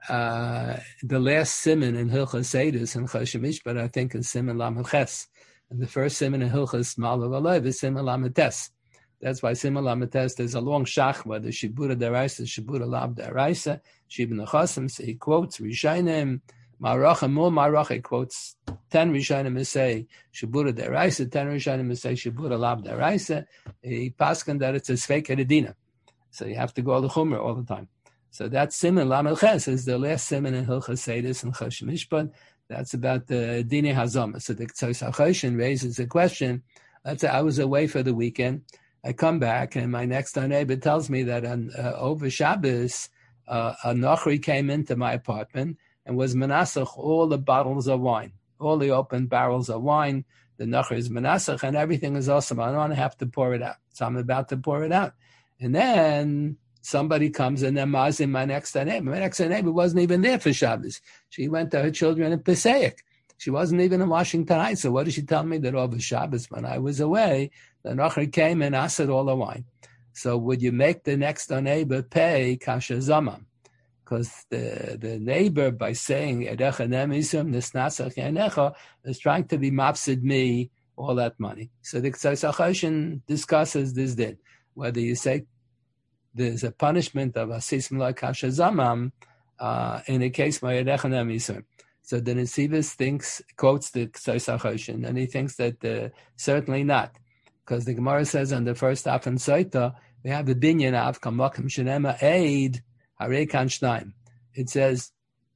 uh the last siman in Hilchas Seidus and Choshen Mishpat, I think, is siman Lamed Ches, and the first siman in Hilchas Malav Alev is siman Lamed Tes. That's why siman Lamed Tes there's a long shachva, the Shibura Deraisa, Shibura Lav Deraisa, Shibun Chasim. So he quotes Rishayim. Maracha Mul Maracha quotes ten Rishonim say Shibura Deraisa, ten Rishonim say Shibura Lab Deraisa. He paskin that it's a Sveika Dedina. So you have to go all the Chumer all the time. So that Siman Lamed Ches is the last Siman in Hilchas Seidus and Choshen Mishpat. That's about the Dine Hazama. So the Ksais HaChoshen raises a question. Let's say I was away for the weekend. I come back and my next door neighbor tells me that on, uh, over Shabbos, uh, a Nochri came into my apartment and was menasach all the bottles of wine, all the open barrels of wine. The Nochri is menasach and everything is awesome. I don't have to pour it out. So I'm about to pour it out. And then somebody comes and then mazim my next door neighbor. My next door neighbor wasn't even there for Shabbos. She went to her children in Pesach. She wasn't even in Washington Heights. So what did she tell me? That over Shabbos, when I was away, the Nochri came and asked all the wine. So would you make the next door neighbor pay kasher zamam? Because the, the neighbor, by saying Edecha Nemisum Nisnasach Yanecha, is trying to be mapsid me all that money. So the Ksais HaChoshen discusses this din. Whether you say there's a punishment of Asis Melai Kasha Zamam uh, in a case by Edecha Nemisum. So the Nesivus thinks, quotes the Ksais HaChoshen, and he thinks that uh, certainly not. Because the Gemara says on the first Af and Saita, we have the binyan of kamakim shenema aid harei kan shnaim. It says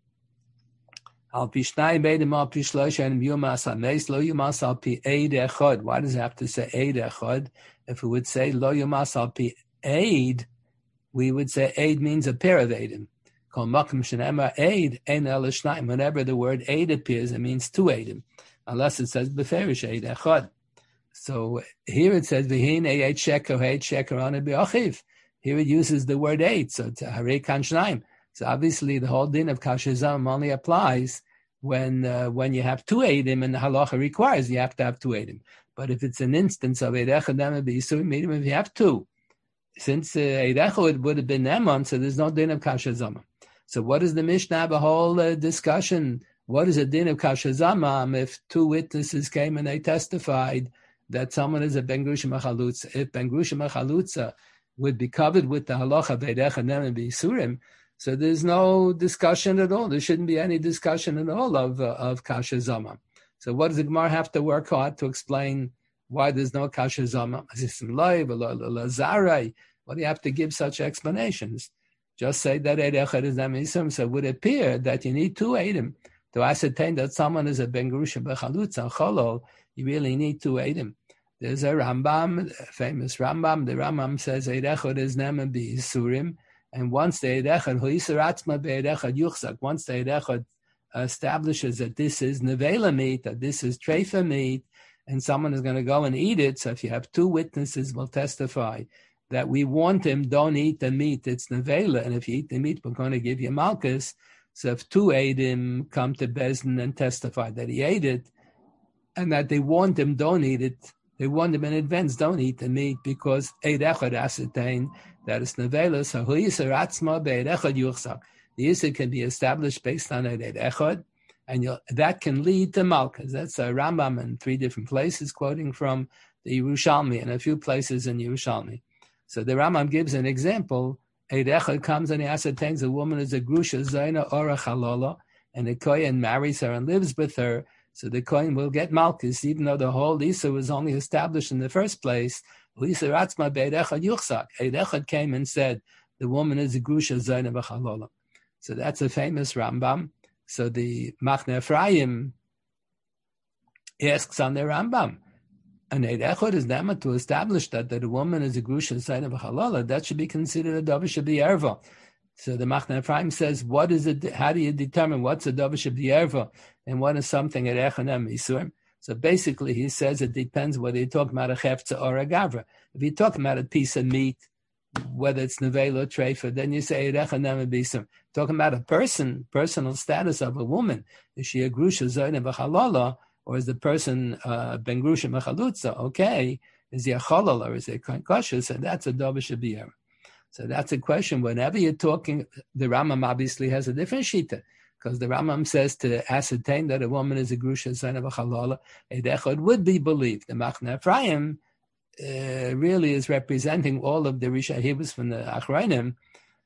al pi shnayim beidim al pi shlosha and yumas hameis lo yumas al pi aid echad. Why does it have to say aid echad? If it would say lo yumas al pi aid, we would say aid means a pair of aidim. Kol makim shenema aid ein el shnayim. Whenever the word aid appears, it means two aidim, unless it says beferish aid echad. So here it says v'hin eight sheker eight sheker on a bi'achiv. Here it uses the word eight, so it's harei kan shnaim. So obviously the whole din of kasher zam only applies when uh, when you have two eidim, and the halacha requires you have to have two eidim. But if it's an instance of eid echad nema b'yisurim, even if you have two, since eid uh, echad would have been emon, so there's no din of kasher zam. So what is the Mishnah have a whole uh, discussion? What is a din of kasher zamam if two witnesses came and they testified that someone is a ben grusha machalutza? If ben grusha machalutza would be covered with the halacha eid echad nema b'yisurim, so there's no discussion at all. There shouldn't be any discussion at all of uh, of kasher zama. So what does the Gemara have to work hard to explain why there's no kasher zama? What do you have to give such explanations? Just say that eid echad is namisum. So it would appear that you need two eidim to ascertain that someone is a ben grusha bechalutza cholol. You really need two eidim. There's a Rambam, a famous Rambam. The Rambam says eid echad is nema b'yisurim. And once the eid echad, once the eid echad establishes that this is nevela meat, that this is treifa meat, and someone is going to go and eat it, so if you have two witnesses will testify that we warned him, don't eat the meat, it's nevela, and if you eat the meat, we're going to give you malchus. So if two eidim come to Bezdin and testify that he ate it, and that they warned him, don't eat it, they warned him in advance, don't eat the meat, because eid echad ascertained that it's nevela. So the issue can be established based on eid echad, and that can lead to malchus. That's a Rambam in three different places, quoting from the Yerushalmi and a few places in Yerushalmi. So the Rambam gives an example. Eid echad comes and he ascertains a woman is a grusha zayna ora chalola, and the kohen marries her and lives with her. So the kohen will get malchus, even though the whole Issa was only established in the first place. Eid echad came and said the woman is a grusha zayna b'chalola. So that's a famous Rambam. So the Machne Ephraim asks on the Rambam, and Eid echad is nema to establish that, that a woman is a grusha zayna b'chalola. That should be considered a davar shebiyerva. So the Machne Ephraim says, what is it? How do you determine what's a davar shebiyerva and what is something at echad nema isurim? So basically, he says it depends whether you're talking about a chefza or a gavra. If you're talking about a piece of meat, whether it's nevela or treifa, then you say eid echad nema b'yisurim. Talking about a person, personal status of a woman, is she a grusha zayna b'chalola, or is the person uh, ben grusha machalutza? Okay, is he a cholol or is he a kohen? So that's a davar shebiyerva. So that's a question. Whenever you're talking, the Rambam obviously has a different shita, because the Rambam says to ascertain that a woman is a grusha zayna b'chalola, eid echad would be believed. The Machne Ephraim uh, really is representing all of the Risha. He was from the Achrayim.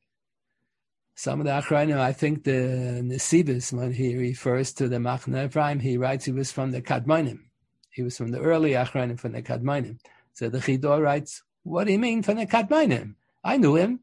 Some of the Achrayim, I think the Nesibis, when he refers to the Machne Ephraim, he writes he was from the Kadmonim. He was from the early Achrayim, from the Kadmonim. So the Chidor writes, what do you mean from the Kadmonim? I knew him.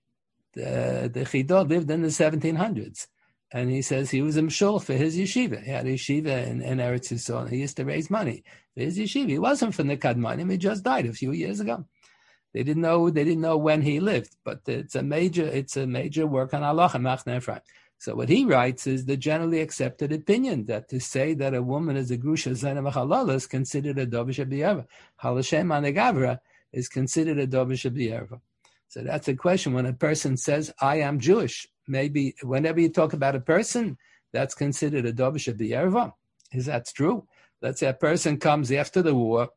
The, the Chidor lived in the seventeen hundreds. And he says he was a mshul for his yeshiva. He had a yeshiva in, in Eretz Yisrael. He used to raise money for his yeshiva. He wasn't from the Kadmonim. He just died a few years ago. They didn't know. They didn't know when he lived. But it's a major. It's a major work on halacha Machne Ephraim. So what he writes is the generally accepted opinion that to say that a woman is a grusha zayna b'chalola is considered a davar shebiyerva. Halashem anegavra is considered a davar shebiyerva. So that's a question. When a person says, I am Jewish, maybe whenever you talk about a person, that's considered a davar shebiyerva. Is that true? Let's say a person comes after the war.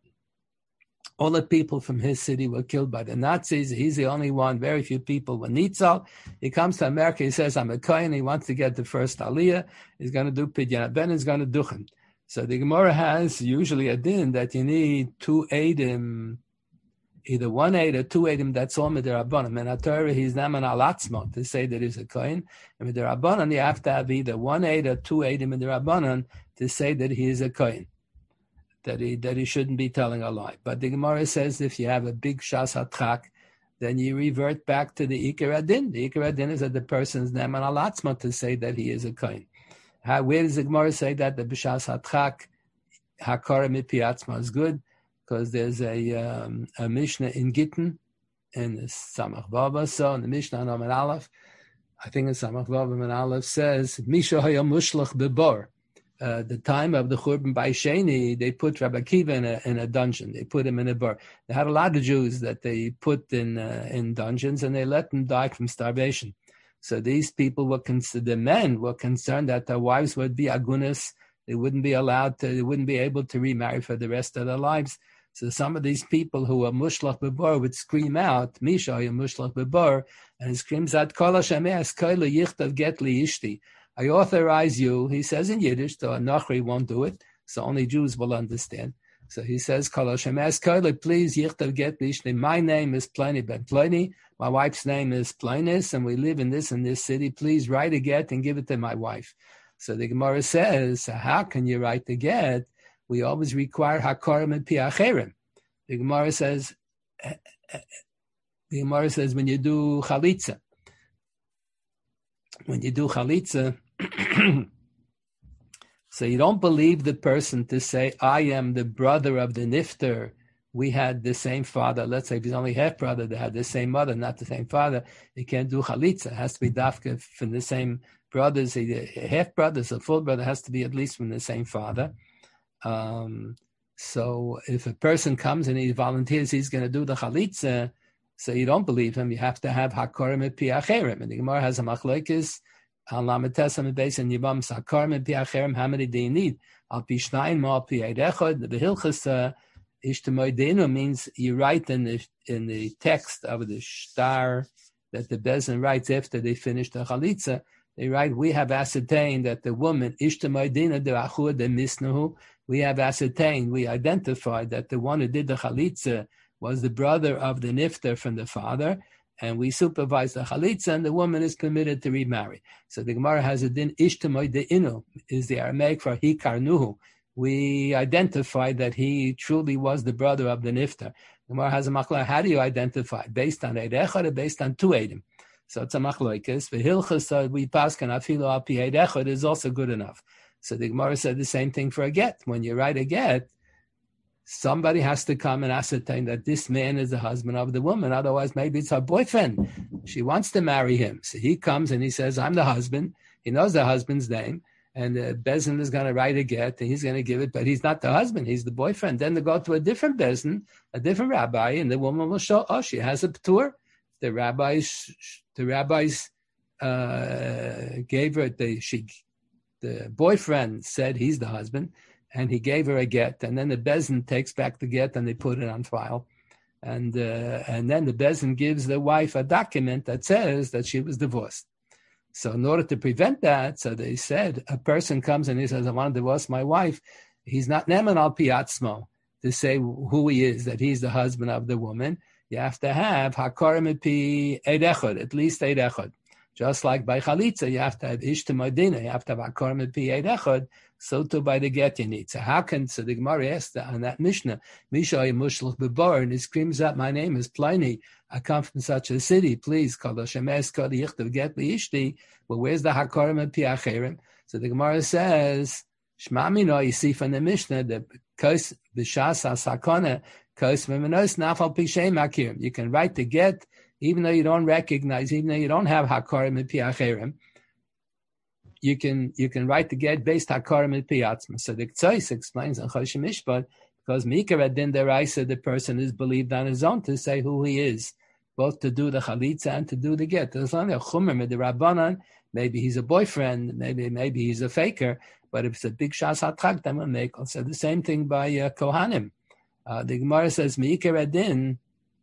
All the people from his city were killed by the Nazis. He's the only one. Very few people were nitzal. He comes to America. He says, I'm a kohen. He wants to get the first aliyah. He's going to do pidyon. Ben is going to do him. So the Gemara has usually a din that you need two eidim, either one eid or two eidim. That's all midirabanan. And at Torah, he's naman al atzmo to say that he's a kohen. And midirabanan, you have to have either one eid or two eidim midirabanan to say that he is a kohen. That he that he shouldn't be telling a lie. But the Gemara says if you have a big shas hatchak, then you revert back to the Ikar Adin. The Ikar Adin is that the person's Neman al Atzma to say that he is a Kohen. How, where does the Gemara say that the B'shas Hatchak Hakara Mipi Atzma is good? Because there's a um, a Mishnah in Gittin, in the Samach Baba, so in the Mishnah on Amar Aleph, I think in Samach Baba and Aleph says, Misha Haya Mushlach Bebor. Uh, the time of the Churban Baisheni, they put Rabbi Akiva in a, in a dungeon. They put him in a bar. They had a lot of Jews that they put in uh, in dungeons, and they let them die from starvation. So these people were considered, the men were concerned that their wives would be agunas. They wouldn't be allowed to, they wouldn't be able to remarry for the rest of their lives. So some of these people who were mushlach bebor would scream out, Misha, you mushlach bebor, and he screams out, Kol Hashem es koila yichtav get li ishti. I authorize you, he says in Yiddish, though a Nachri won't do it, so only Jews will understand. So he says, Kol Hashem es koila, please yichtav get li ishti. My name is Pliny ben Pliny. My wife's name is Plinus, and we live in this and this city. Please write a get and give it to my wife. So the Gemara says, how can you write the get? We always require hakarim and piacherim. The Gemara says, the Gemara says when you do chalitza, when you do chalitza, so you don't believe the person to say, I am the brother of the nifter. We had the same father. Let's say if he's only half brother, they had the same mother, not the same father. You can't do chalitza. It has to be dafka from the same brothers. Half brothers, a full brother has to be at least from the same father. Um, so if a person comes and he volunteers he's going to do the chalitza, so you don't believe him, you have to have hakorim and piacherim. And the Gemara has a machlokes on lametesam and beis and yibam hakorim and piacherim. How many do you need? Al pi shnayim ma al pi eidechod. The hilchas ishtamoidenu means you write in the in the text of the shtar that the bezin writes after they finish the chalitza. They write, we have ascertained that the woman ishtamoidenu de achur de misnahu. We have ascertained, we identified that the one who did the chalitza was the brother of the nifter from the father, and we supervise the chalitza, and the woman is permitted to remarry. So the Gemara has a din ishtamoy de'inu, is the Aramaic for hikarnuhu. We identified that he truly was the brother of the nifter. The Gemara has a machloek. How do you identify? Based on eid echad or based on two eidim? So it's a machloekes. The hilchas we paskan afilu al pi eid echad is also good enough. So the Gemara said the same thing for a get. When you write a get, somebody has to come and ascertain that this man is the husband of the woman. Otherwise, maybe it's her boyfriend. She wants to marry him. So he comes and he says, I'm the husband. He knows the husband's name. And uh, Bezin is going to write a get and he's going to give it, but he's not the husband. He's the boyfriend. Then they go to a different Bezin, a different rabbi, and the woman will show, oh, she has a ptur. The rabbis, the rabbis uh, gave her, the, she The boyfriend said he's the husband, and he gave her a get. And then the bezin takes back the get, and they put it on file. And uh, and then the bezin gives the wife a document that says that she was divorced. So in order to prevent that, so they said, a person comes and he says, I want to divorce my wife. He's not neman al piatzmo to say who he is, that he's the husband of the woman. You have to have hakorim pi eid echad, at least eid echad. Just like by chalitza, you have to have ishta modina, you have to have hakorim pi eid echad. So too by the get you need. So how can, so the Gemara asked on that Mishnah, Misha Yemushlich Bebar, and he screams out, my name is Pliny, I come from such a city, please, Kol Hashem es kol yichtav get li ishti. Well, where's the hakorim and pi acherim? So the Gemara says, Shma mino, you see from the Mishnah, the kos b'shas ha-sakona, kos memenos nafal pi shem hakirim. You can write the get, even though you don't recognize, even though you don't have hakorim and pi acherim. You can you can write the get based hakorim and piatzma. So the Ktsois explains on Choshen Mishpat, because Mikar Adin Deraisa, the person is believed on his own to say who he is, both to do the chalitza and to do the get. There's only a chumer with the Rabbanan. Maybe he's a boyfriend, maybe maybe he's a faker, but if it's a big shas hatrag, then we'll make also the same thing by uh, Kohanim. Uh, the Gemara says Mikar Adin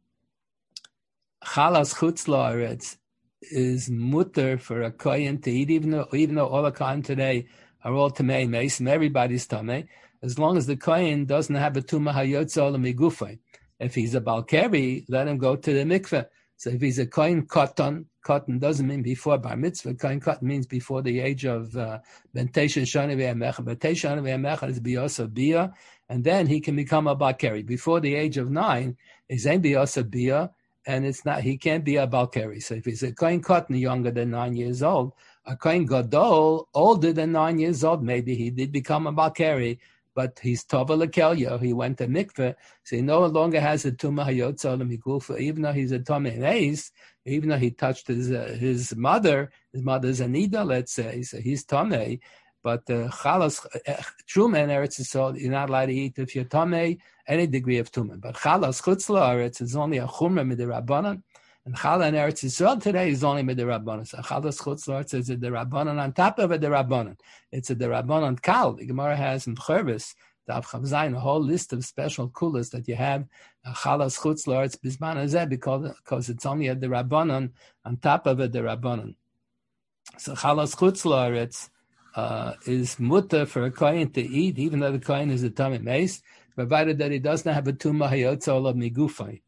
chalas chutz la'aretz is mutter for a kohen to eat, even though even though all the kohen today are all tamei mesim, everybody's tamei, as long as the kohen doesn't have a tumah hayotza olam migufay. If he's a balkari, let him go to the mikveh. So if he's a kohen katan, katan doesn't mean before bar mitzvah. Kohen katan means before the age of ben teisha shana ve'amecha. Ben teisha shana ve'amecha is biyosa bia, and then he can become a balkari. Before the age of nine, is ein biyosa bia. and it's not, he can't be a Balkari. So if he's a Kohen Katan younger than nine years old, a Kohen Gadol older than nine years old, maybe he did become a Balkari, but he's Tova Lekelyo, he went to mikveh, so he no longer has a Tumah Hayotza Lemigufa, even though he's a Tomei Neis, even though he touched his uh, his mother, his mother's Anida, let's say, so he's Tomei, but Chalas, uh, Truma in Eretz Yisrael, you're not allowed to eat if you're Tomei, any degree of Tumah, but Chalas Chutz La'aretz is only a Chumrah Midirabbanan, and Chala in Eretz Yisrael today is only Midirabbanan. So Chalas Chutz La'aretz is a Dirabbanan on top of a Dirabbanan. It's a Dirabbanan Kal. The Gemara has in Churvis, Daf Chav Zayin, a whole list of special kulas that you have. Chalas Chutz La'aretz Bizman Hazeh, because because it's only a Dirabbanan on top of a Dirabbanan. So Chalas Chutz La'aretz uh, is mutter for a kohen to eat, even though the kohen is a Tamei Meis, provided that he doesn't have a Tumah Hayotza Olav Migufay.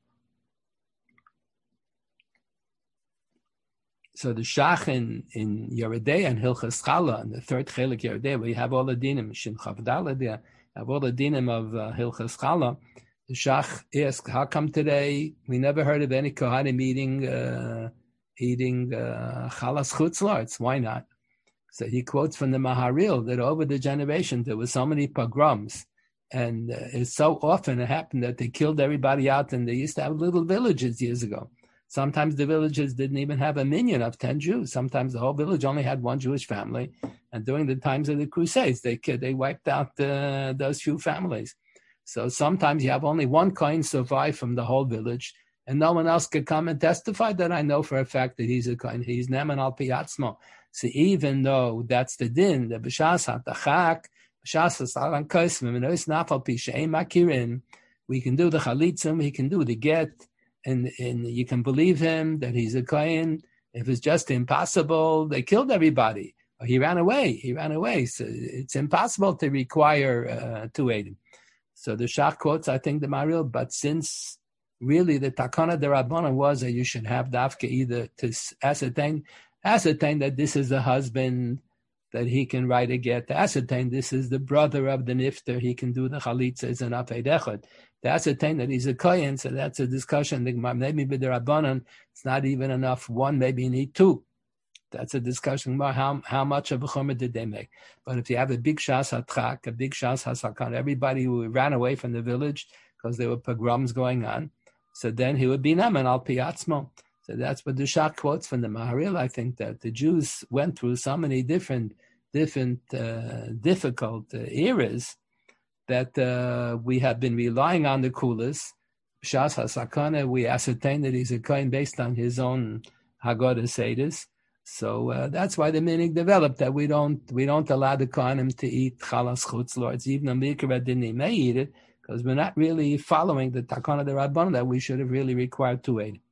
So the Shach in, in Yeridei and Hilchas Chala, and the third Chelik Yeridei, where you have all the dinim, Shin Chavdala there, have all the dinim of uh, Hilchas Chala. The Shach asks, how come today we never heard of any Kohanim eating uh, eating uh, Chalas Chutz La'aretz? Why not? So he quotes from the Maharil that over the generation there were so many pogroms, and uh, it's so often it happened that they killed everybody out, and they used to have little villages years ago. Sometimes the villages didn't even have a minyan of ten Jews. Sometimes the whole village only had one Jewish family. And during the times of the Crusades, they they wiped out uh, those few families. So sometimes you have only one kohen survive from the whole village, and no one else could come and testify that I know for a fact that he's a kohen. He's neman al pi atzmo. So even though that's the din, the b'shas hatachak, b'shas hasalan kosmim, and it's nafal pi she'em makirin, we can do the chalitzim, he can do the get, And, and you can believe him that he's a kohen. If it's just impossible, they killed everybody. Or he ran away. He ran away. So it's impossible to require uh, to aid him. So the Shach quotes, I think, the Maril, but since really the Takana de Rabbanan was that you should have dafka either to ascertain, ascertain that this is the husband, that he can write a get, to ascertain this is the brother of the nifter, he can do the chalitzas and afed echad. To ascertain that he's a kohen, so that's a discussion. Maybe with the Rabbanan, it's not even enough one, maybe you need two. That's a discussion about how, how much of a chomer did they make. But if you have a big shas hatchak, a big shas hasakan, everybody who ran away from the village because there were pogroms going on, so then he would be naman al pi atzmo. So that's what the Shach quotes from the Maharil. I think that the Jews went through so many different, different, uh, difficult uh, eras that uh, we have been relying on the kulas. Shas hasakana, we ascertain that he's a kohen based on his own Haggadah Seder. So uh, that's why the meaning developed that we don't we don't allow the kohanim to eat chalas chutz la'aretz, even though mikra din he may eat it, because we're not really following the takana de Rabbanan that we should have really required to eat.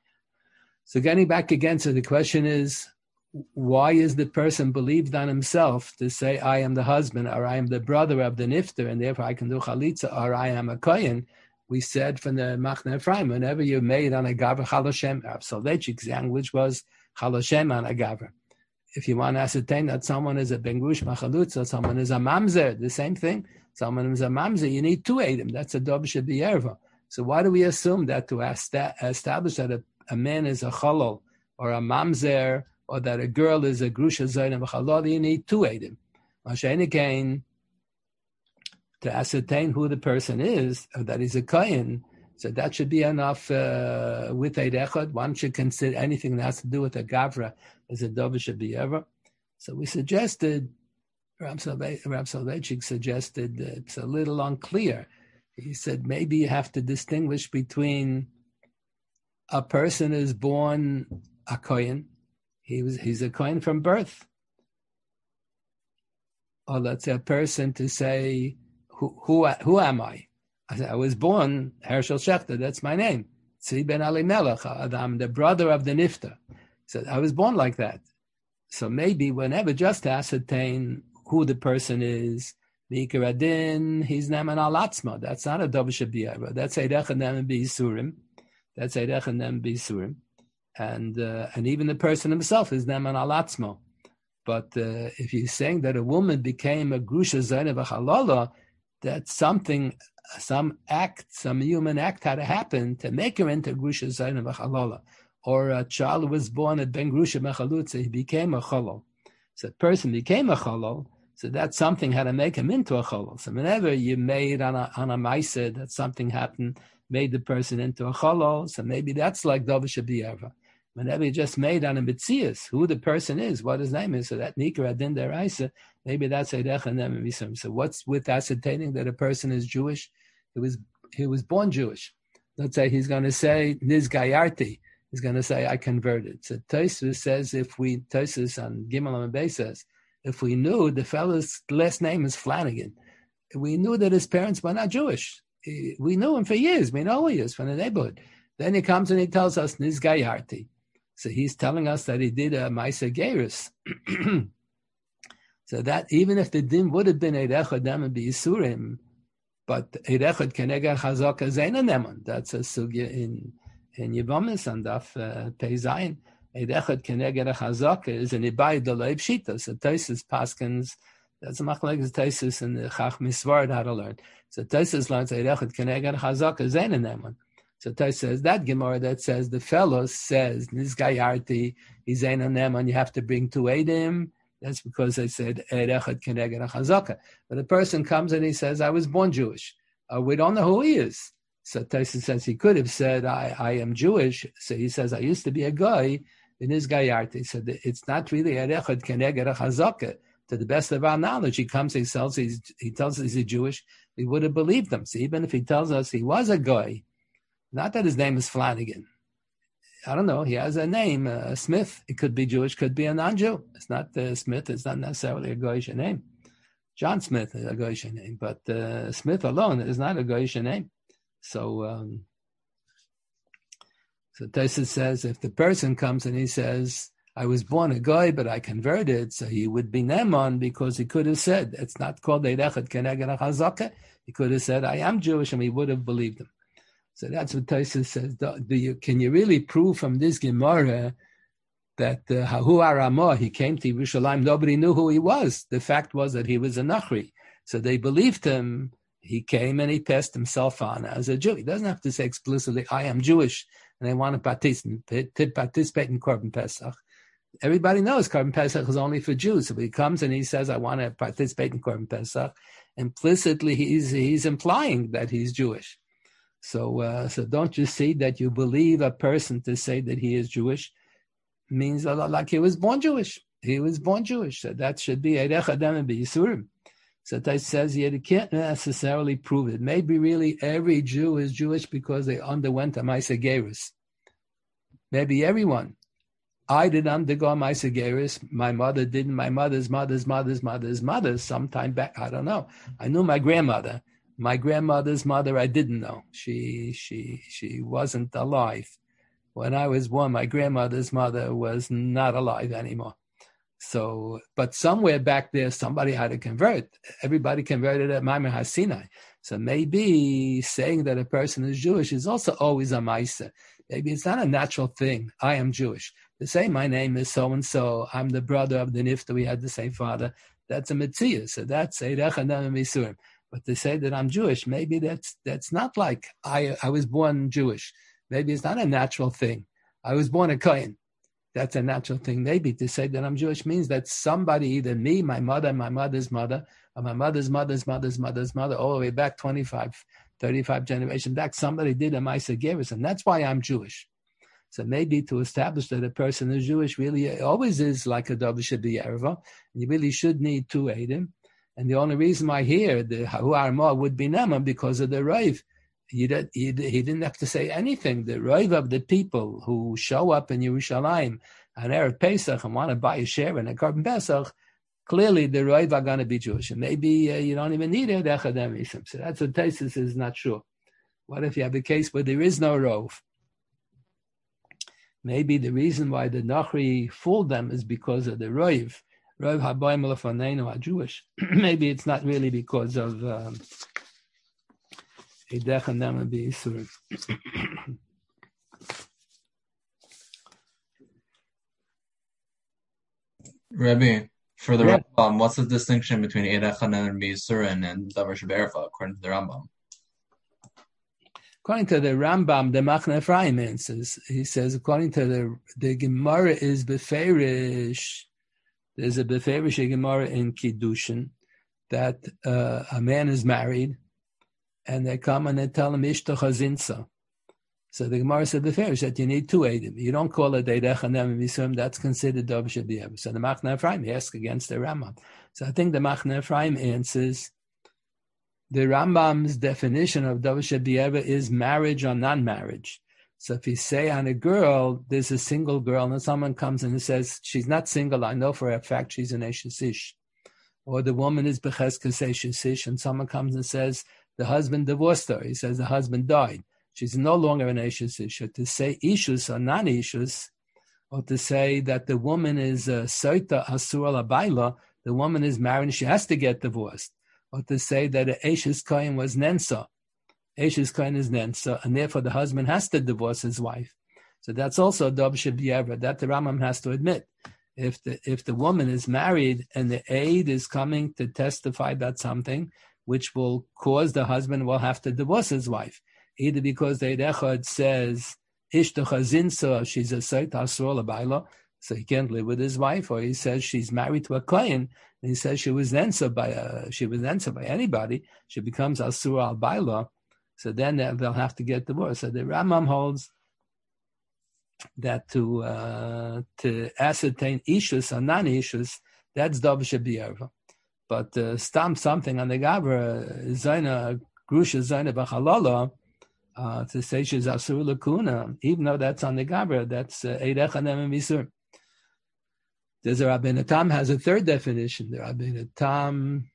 So getting back again, so the question is, why is the person believed on himself to say, I am the husband, or I am the brother of the nifter, and therefore I can do chalitza, or I am a kohen? We said from the Machne Ephraim, whenever you're made on a gaver chaloshem, Rav Soloveitchik's language was chaloshem on a gaver. If you want to ascertain that someone is a bengush machalutza, someone is a mamzer, the same thing. Someone is a mamzer, you need two edim. That's a dob shebiyerva. So why do we assume that to establish that a, a man is a chalol, or a mamzer, or that a girl is a grusha zayin v'chalol, you need two edim. Mashen again, to ascertain who the person is, or that he's a kohen, so that should be enough uh, with a echad. One should consider anything that has to do with a gavra as a dovish should be ever. So we suggested, Rav Soloveitchik suggested, uh, it's a little unclear. He said maybe you have to distinguish between a person is born a kohen, he was he's a kohen from birth, or let's say a person to say, who who who am I? I, said, I was born Hershel Shechter, that's my name. Tzvi ben Ali Melech, I'm the brother of the nifter. So I was born like that. So maybe whenever, just to ascertain who the person is, Mikra Adin, he's Neman al Atzma. That's not a Dovish B'Yeva. That's Eidech and Neman B'Yisurim. That's Eidech and Neman B'Yisurim. And, uh, and even the person himself is Neman al Atzma. But uh, if you're saying that a woman became a Grusha Zayin v'Chalala, that something, some act, some human act had to happen to make her into Grusha Zayin V'Chalola. Or a child was born at Ben Grusha Mechalutza, he became a Cholol. So a person became a Cholol, so that something had to make him into a Cholol. So whenever you made on a, on a Maisa that something happened, made the person into a Cholol, so maybe that's like Dovish B'Yerva. Whenever you just made on a Mitzias, who the person is, what his name is, so that Nikra Adin Deraisa, maybe that's Eidecha Nem Misum. So what's with ascertaining that a person is Jewish? He was he was born Jewish. Let's say he's going to say Nizgayarti. He's going to say I converted. So Tosfos says if we Tosfos on Gimel and Beis says if we knew the fellow's last name is Flanagan, we knew that his parents were not Jewish. We knew him for years. We know who he is from the neighborhood. Then he comes and he tells us Nizgayarti. So he's telling us that he did a Maisa Gerus. So that even if the din would have been Eirechad Neman B'Yisurim, but Eirechad Keneged Chazaka Zeina Neman, that's a sugya in in Yevamis and Daf uh, Pei Zayin. Eirechad Keneged Chazaka is an Ibai Dalei Pshita. So Tosfos Paskins, that's a Machlekes Tosfos in the Chach Misvard how to learn. So Tosfos learns Eirechad Keneged Chazaka Zeina Neman. So Tosfos says that Gemara that says the fellow says Nizgayarti, he's Ein Neman, you have to bring two Eidim. That's because they said Erechad Keneged Chazaka. But a person comes and he says, I was born Jewish. Uh, we don't know who he is. So Tosfos says he could have said, I, I am Jewish. So he says, I used to be a guy in Nizgayarti. So it's not really Erechad Keneged Chazaka. To the best of our knowledge, he comes, he tells, he's, he tells us he's Jewish. We would have believed him. So even if he tells us he was a guy, not that his name is Flanagan. I don't know. He has a name, uh, Smith. It could be Jewish, could be a non-Jew. It's not uh, Smith. It's not necessarily a Goyish name. John Smith is a Goyish name, but uh, Smith alone is not a Goyish name. So, um, so Tosfos says if the person comes and he says, I was born a guy, but I converted, so he would be Neman because he could have said, it's not called Eirechad Keneged Chazaka. He could have said, I am Jewish, and we would have believed him. So that's what Tosfos says. Do, do you, can you really prove from this Gemara that Hahu uh, Aramah, he came to Yerushalayim, nobody knew who he was. The fact was that he was a Nachri. So they believed him. He came and he passed himself on as a Jew. He doesn't have to say explicitly, I am Jewish, and I want to participate, to participate in Korban Pesach. Everybody knows Korban Pesach is only for Jews. So he comes and he says, I want to participate in Korban Pesach. Implicitly, he's, he's implying that he's Jewish. So, uh, so don't you see that you believe a person to say that he is Jewish means a lot like he was born Jewish. He was born Jewish. So that should be Eirechad Neman B'Yisurim. So that says you can't necessarily prove it. Maybe really every Jew is Jewish because they underwent a Maisa Gerus. Maybe everyone. I did undergo a Maisa Gerus. My mother didn't. My mother's mother's mother's mother's mother sometime back. I don't know. I knew my grandmother. My grandmother's mother, I didn't know. She she she wasn't alive. When I was born, my grandmother's mother was not alive anymore. So, but somewhere back there, somebody had to convert. Everybody converted at Maimon HaSinai. So maybe saying that a person is Jewish is also always a Maisa. Maybe it's not a natural thing. I am Jewish. To say my name is so-and-so, I'm the brother of the Nifta, we had the same father, that's a Mitzvah. So that's Eirechad Neman B'Yisurim. But to say that I'm Jewish, maybe that's that's not like I I was born Jewish. Maybe it's not a natural thing. I was born a Kohen. That's a natural thing. Maybe to say that I'm Jewish means that somebody, either me, my mother, my mother's mother, or my mother's mother's mother's mother's mother, all the way back twenty-five, thirty-five generations back, somebody did a Maisa Gerus, and that's why I'm Jewish. So maybe to establish that a person is Jewish really always is like a Dovish B'Yerva, and you really should need two Eidim. And the only reason why here the Hahu Aramah would be Neman because of the Raiv. He, did, he, he didn't have to say anything. The Raiv of the people who show up in Yerushalayim on Erev Pesach and want to buy a share in a Korban Pesach, clearly the Raiv are going to be Jewish. And maybe uh, you don't even need it. So that's what Tosfos is not sure. What if you have a case where there is no Rov? Maybe the reason why the Nachri fooled them is because of the Raiv. Rav Habayim Lefaneinu are Jewish. Maybe it's not really because of Eirechad Neman B'Yisurim. Rabbi, For the Yeah. Rambam, what's the distinction between Eidech Hanem B'Yisurin and Davar Shebe'erfa, according to the Rambam? According to the Rambam, the Machne Ephraim answers. He says, according to the the Gemara is beferish. There's a beferish Gemara in Kiddushin that uh, a man is married, and they come and they tell him Ishto Chazinsa. So the Gemara said beferish that you need two Eidim. You don't call it Eidech Hanem B'Yisurim. That's considered Davar Shebe'erfa. So the Machne Ephraim asks against the Rambam. So I think the Machne Ephraim answers. The Rambam's definition of Davar Shebe'erfa is marriage or non-marriage. So if you say on a girl, there's a single girl, and someone comes and says, she's not single, I know for a fact she's an Eshes Ish. Or the woman is Becheskes Eshes Ish, and someone comes and says, the husband divorced her. He says the husband died. She's no longer an Eshes Ish. Or to say Ishus or non-Ishus, or to say that the woman is a Soita Asur Al Abayla, the woman is married and she has to get divorced. Or to say that an Eshes Kohen was Nensa. Eshes Kohen is Nensa, and therefore the husband has to divorce his wife. So that's also Davar Shebe'erfa, that the Rambam has to admit. If the if the woman is married and the aide is coming to testify about something which will cause the husband will have to divorce his wife, either because the Eid Echad says, Ishto Chazinsa, she's a Seit Asur L'Bayla, so he can't live with his wife, or he says she's married to a Kohen, and he says she was Nensa by a, she was Nensa by anybody, she becomes Asur Al Bayla, so then they'll have to get divorced. So the Rambam holds that to uh, to ascertain Ishus or non-Ishus, that's Davar Shebe'erfa. But uh, stamp something on the Gabra, Zaina, Grusha Zaina B'Chalala, uh, to say she's Asur L'Kuna, even though that's on the Gabra, that's Eidech Hanem B'Yisurim. There's a Rabbeinu Tam has a third definition. The Rabbeinu Tam,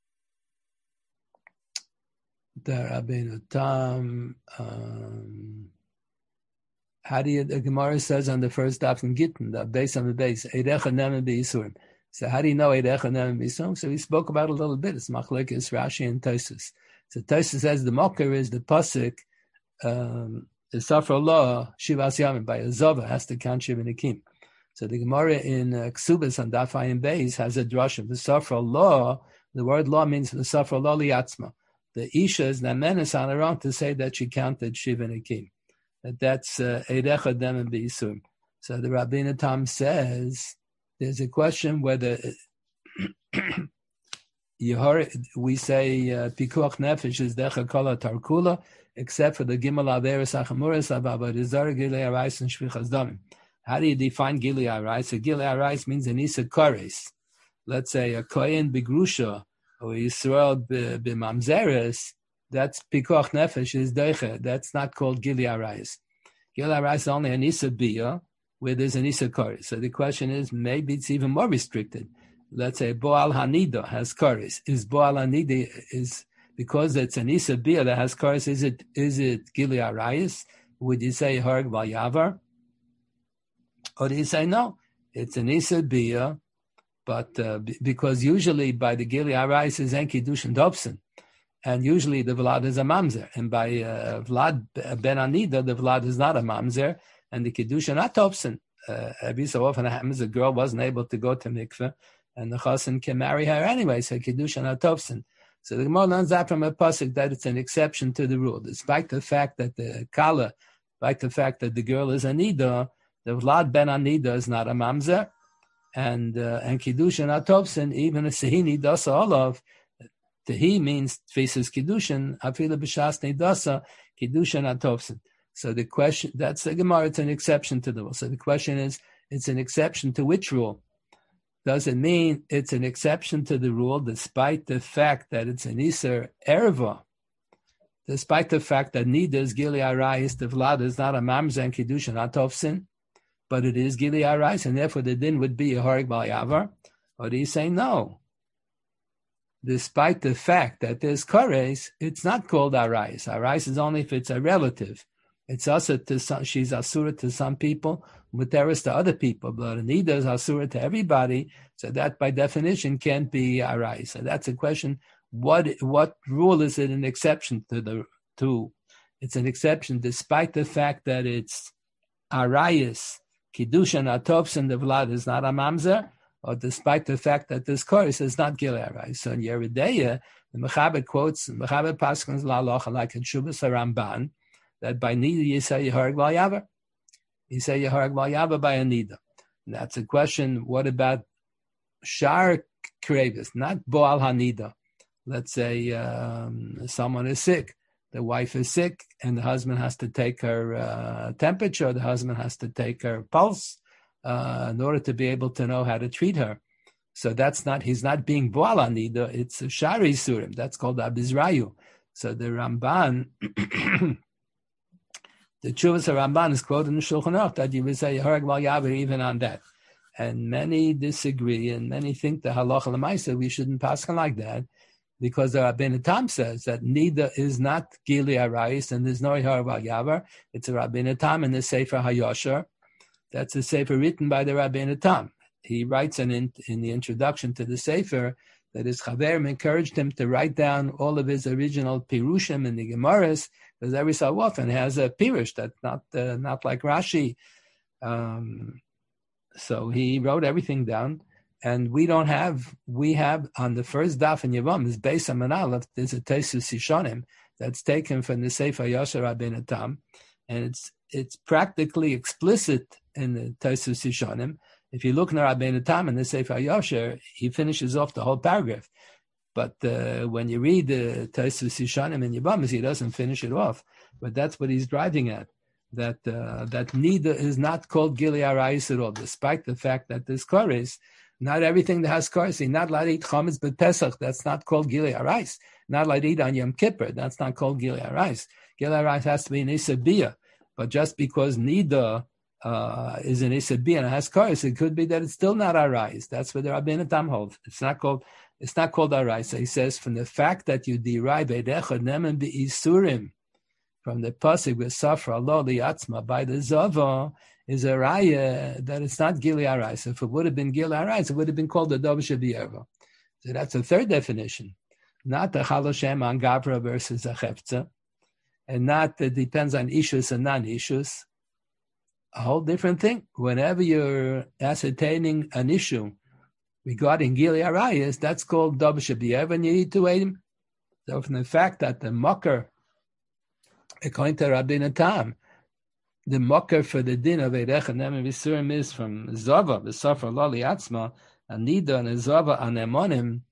the Rabbeinu Tam, um, how do you, the Gemara says on the first daf in Gittin, the base on the base, Eidech Hanem B'Yisurim. So how do you know Eidech Hanem B'Yisurim? So we spoke about it a little bit. It's Machlekes Rashi and Tosfos. So Tosfos says the Mocker is the pasuk, um, the Safra Allah Shivas Yamim by a Zova has to count Shiva Nikim. So the Gemara in uh, Ksubas and Daf Ayin Beis has a drasha. The Safra Law, the word law means the Safra Law Liatzma. The Isha is Namenes on her own to say that she counted Shiva Nikim. That that's Eidech Hanem B'Yisurim. So the Rabbeinu Tam says there's a question whether you heard, we say Pikuach Nefesh is Decha Kala Tarkula, except for the Gimel Averis Achamuris Ababadizar Gilei Arais and Shvichas Damim. How do you define Gilei Arais? So Gilei Arais means an Isa Kores. Let's say a Kohen Begrusha or Yisrael B'Mamzeres, that's Pikuach Nefesh is Decha. That's not called Gilei Arais. Gilei Arais is only an Isa Bia, where there's an Isa Kores. So the question is, maybe it's even more restricted. Let's say Boal Hanida has Kores. Is Boal Hanida, is because it's an Isa Bia that has Kores, is it is it Gilei Arayis? Would you say Harg Valyavar? Or do you say no? It's an Isa Bia, but uh, b- because usually by the Gilei Arayis is En Kiddush and Dobson. And usually the Vlad is a mamzer. And by uh, Vlad Ben Anida, the Vlad is not a mamzer. And the Kiddush are not Topsin. Uh, every so often it happens a girl wasn't able to go to mikveh, and the Chassan can marry her anyway, so Kiddush are not Topsin. So the Gemara learns that from a pasuk that it's an exception to the rule. Despite the fact that the Kala, despite the fact that the girl is a Nida, the Vlad Ben Anida is not a mamzer. And uh, and Kiddush are not Topsin, even a Sehini Dasa Olav, Tehi means faces Kiddushin, Afila B'Shas Neidasa, Kiddushin Atofsin. So the question, that's the Gemara, it's an exception to the rule. So the question is, it's an exception to which rule? Does it mean it's an exception to the rule despite the fact that it's an Iser Erva? Despite the fact that Nida is Gilei Arayis, the Vlad is not a Mamzer and Kiddushin Atofsin, but it is Gilei Arayis, and therefore the din would be a Harg Bal Yavar? Or do you say no? Despite the fact that there's Kores, it's not called Arayis. Arayis is only if it's a relative. It's also to some, she's Asura to some people, Muteris to other people, but Anida is Asura to everybody, so that by definition can't be Arayis. So that's a question, what what rule is it an exception to? the to? It's an exception despite the fact that it's Arayis, Kiddushin, Atofs, and the Vlad is not a Mamzer, or despite the fact that this chorus is not Gilui Arayis. So in Yeridea, the Mechaber quotes, Mechaber Paskins La'alocha, like in Shubas HaRamban, that by Nida you say Yehareg Val Yavar. You say Yehareg Val Yavar by a Nida. And that's a question, what about Shar Krevis, not Boal HaNida? Let's say um, someone is sick. The wife is sick, and the husband has to take her uh, temperature. The husband has to take her pulse uh, in order to be able to know how to treat her. So that's not, he's not being Boal HaNida, it's a Shari Surim. That's called Abizrayu. So the Ramban, the Chuvas of Ramban is quoted in the Shulchan Aruch that you would say Yehareg Val Yavar even on that. And many disagree, and many think the halacha l'maisa we shouldn't pass on like that, because the Rabbeinu Tam says that Nida is not Gilui Arayis and there's no Yehareg Val Yavar. It's a Rabbeinu Tam in the Sefer HaYosher. That's a Sefer written by the Rabbeinu Tam. He writes in, in, in the introduction to the Sefer that his Chaverim encouraged him to write down all of his original Pirushim in the Gemaras, because every so often he has a Pirush that's not uh, not like Rashi. Um, so he wrote everything down, and we don't have, we have on the first daf in Yavam, is Beis Amanalef, there's a Tesus Sishonim that's taken from the Sefer Yosher Rabbeinu Tam, and it's it's practically explicit in the Tesus Sishonim. If you look in Rabbeinu Tam in the Sefer Yosher, he finishes off the whole paragraph. But uh, when you read the Tesus Sishonim in Yavam, he doesn't finish it off. But that's what he's driving at. That uh, that Nida is not called Gilui Arayis at all, despite the fact that there's Kores. Not everything that has Kores, not allowed to eat Chametz but Pesach, that's not called Gilui Arayis. Not allowed to eat on Yom Kippur, that's not called Gilui Arayis. Gilui Arayis has to be an Isabiyah. But just because Nida uh, is an Isabiyah and has Kores, it could be that it's still not Arayis. That's what the Rabbeinu Tam holds. It's not called It's not called Arayis. So he says, from the fact that you derive Eidecha Nemen Be'isurim, from the pasuk with Safra Allah Liatzma by the Zava, is a raya that it's not Gilui Arayis. If it would have been Gilui Arayis, it would have been called the Dov Shabiyeva. So that's the third definition. Not the Chaloshem on Gavra versus a Chefza, and not that depends on Ishus and non-Ishus. A whole different thing. Whenever you're ascertaining an issue regarding Gilui Arayis, that's called Dov Shabiyeva, and you need to wait him. So from the fact that the Makar, according to Rabbeinu Tam, the mocker for the din of Eidecha Nemen V'Surim is from Zava, the Safra Lo Liatzma, and Nida and Zava Anemonim,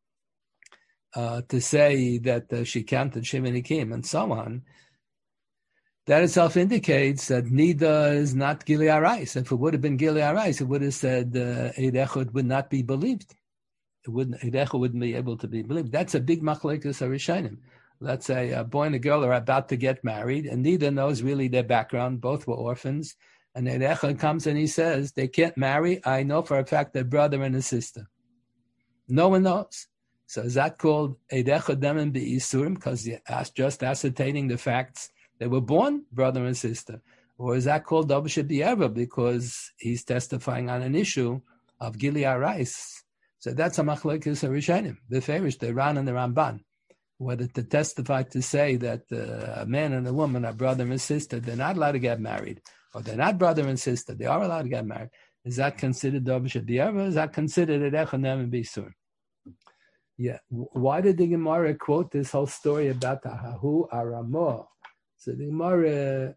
uh, to say that uh, she counted Sheminikim and so on. That itself indicates that Nida is not Gilui Arayis. If it would have been Gilui Arayis, it would have said uh, Eidecha would not be believed. It wouldn't, Eidecha wouldn't be able to be believed. That's a big machlekes harishonim. Let's say a boy and a girl are about to get married, and neither knows really their background. Both were orphans. And Eidecha comes and he says, they can't marry. I know for a fact they're brother and a sister. No one knows. So is that called Eidecha Nemen Be'isurim, because you're just ascertaining the facts they were born brother and sister? Or is that called Dov Shabiyeva, because he's testifying on an issue of Gilui Arayis? So that's a machlekes harishonim, the Ferish, the Ran and the Ramban. Whether to testify to say that uh, a man and a woman are brother and sister, they're not allowed to get married, or they're not brother and sister, they are allowed to get married. Is that considered Dov Shabiyeva? Is that considered Eidecha Nemen Be'isurim? Yeah. Why did the Gemara quote this whole story about the Hahu Aramo? So the Gemara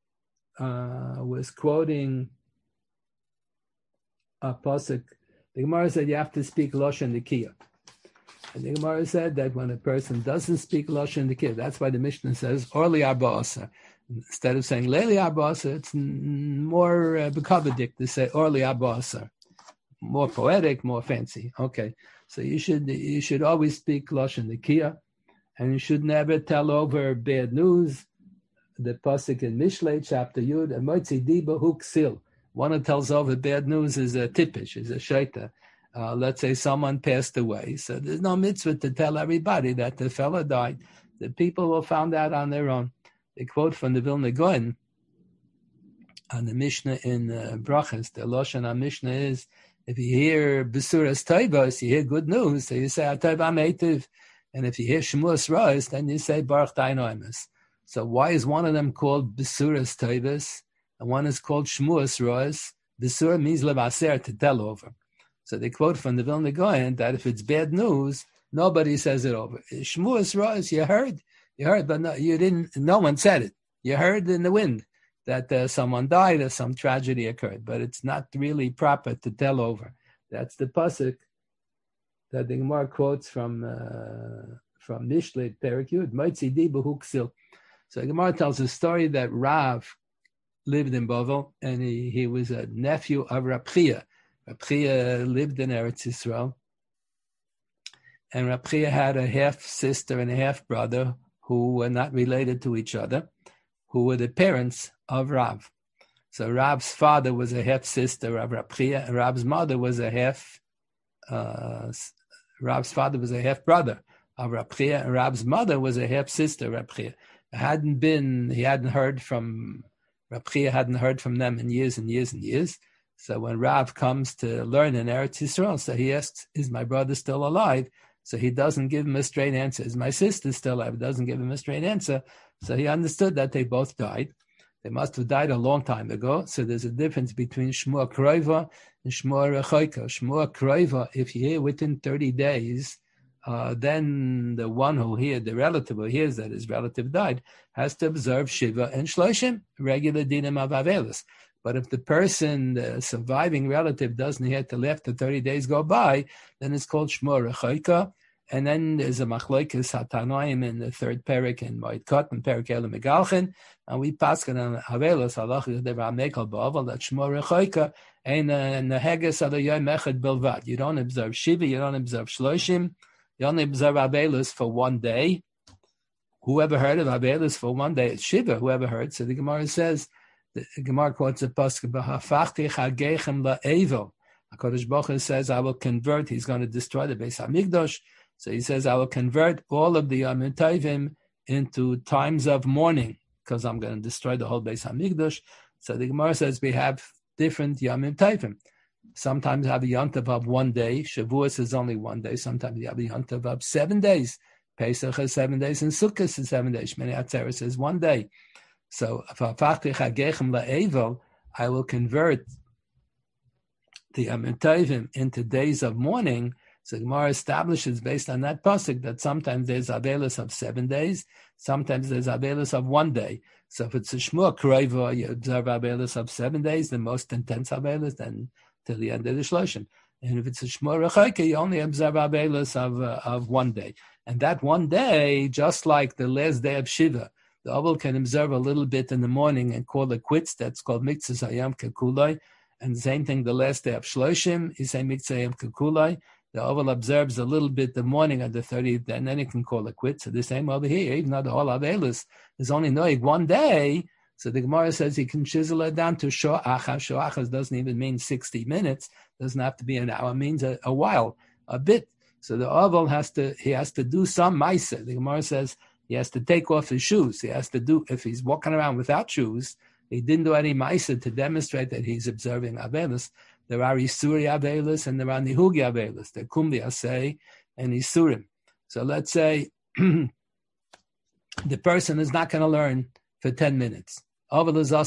uh, was quoting a pasuk. The Gemara said you have to speak Loshen Nikiyah. And the Gemara said that when a person doesn't speak Loshen Nikiyah, that's why the Mishnah says Orli Arba Asar. Instead of saying Leili Arba Asar, it's more uh, bekabadik to say Orli Arba Asar. More poetic, more fancy. Okay, so you should you should always speak Loshen Nikiyah, and you should never tell over bad news. The pasuk in Mishlei chapter Yud, Motzi Diba Hu Ksil. One who tells over bad news is a tipish, is a shaita. Uh, let's say someone passed away. So there's no mitzvah to tell everybody that the fellow died. The people will find out on their own. They quote from the Vilna Gaon on the Mishnah in uh, Brachas. The Lashon on Mishnah is, if you hear Besuras Toivos, you hear good news, so you say Atov Ameitiv. And if you hear Shmuas Rois, then you say Baruch Daino Emes. So why is one of them called Besuras Toivos and one is called Shmuas Rois? Besura means levaser, to tell over. So they quote from the Vilna Gaon that if it's bad news, nobody says it over. Shmuas Ros, you heard, you heard, but no, you didn't. No one said it. You heard in the wind that uh, someone died or some tragedy occurred, but it's not really proper to tell over. That's the pasuk that the Gemara quotes from uh, from Mishlei Perek Yud. Motzi di b'huksil. So the Gemara tells a story that Rav lived in Bovel, and he, he was a nephew of Rab Chia. Rab Chia lived in Eretz Yisrael, and Rab Chia had a half sister and a half brother who were not related to each other, who were the parents of Rav. So Rav's father was a half sister of Rab Chia, and Rav's mother was a half. Uh, Rav's father was a half brother of Rab Chia, and Rav's mother was a half sister of Rab Chia. Hadn't been, he hadn't heard from, Rab Chia hadn't heard from them in years and years and years. So when Rav comes to learn in Eretz Yisrael, so he asks, is my brother still alive? So he doesn't give him a straight answer. Is my sister still alive? He doesn't give him a straight answer. So he understood that they both died. They must have died a long time ago. So there's a difference between Shmua Kroiva and Shmua Rechoika. Shmua Kroiva, if you hear within thirty days, Uh, then the one who hears, the relative who hears that his relative died, has to observe Shiva and Shloshim, regular dinim of Avelis. But if the person, the surviving relative, doesn't hear till after thirty days go by, then it's called Shmua Rechoika. And then there's a Machlokes Hatanoim in the third Perek in Moed Kot and Perek Elu Megalchen. And we pass on Avelis, Halach Devar Mekel Ba'aval, that Shmua Rechoika, and the Heges of the Yom Echad Bilvad. You don't observe Shiva, you don't observe Shloshim. You only observe Avelus for one day. Whoever heard of Avelus for one day? It's Shiva, whoever heard. So the Gemara says, the Gemara quotes a pasuk, B'hafachti chagechem la'evel. HaKadosh Baruch Hu says, I will convert, he's going to destroy the Beis HaMikdash. So he says, I will convert all of the Yom Tovim into times of mourning, because I'm going to destroy the whole Beis HaMikdash. So the Gemara says, we have different Yom Tovim. Sometimes you have a yontav of one day. Shavuos is only one day. Sometimes you have a yontav of seven days. Pesach is seven days, and Sukkot is seven days. Shmini Atzeres is one day. So, I will convert the Yom Tovim into days of mourning. So Gemara establishes based on that pasuk that sometimes there's Avelus of seven days, sometimes there's Avelus of one day. So if it's a Shmua Kroiva, you observe Avelus of seven days, the most intense Avelus, then till the end of the Shloshim. And if it's a Shmua Rechoika, you only observe Avelus of uh, of one day. And that one day, just like the last day of Shiva, the Oval can observe a little bit in the morning and call it quits. That's called Mitzvah Hayam Kekulai. And the same thing, the last day of Shloshim, you say Mitzvah Hayam Kekulai. The Oval observes a little bit the morning of the thirtieth, and then it can call it quits. So the same over here, even though the whole Avelus is only knowing one day, so the Gemara says he can chisel it down to sho'achas. Sho'achas doesn't even mean sixty minutes. Doesn't have to be an hour. It means a, a while, a bit. So the oval has to, he has to do some ma'aseh. The Gemara says he has to take off his shoes. He has to do, if he's walking around without shoes, he didn't do any ma'aseh to demonstrate that he's observing Avelus. There are Isuri Avelus and there are Nihugi Avelus. There are Kumli Aseh and Isurim. So let's say the person is not going to learn for ten minutes. A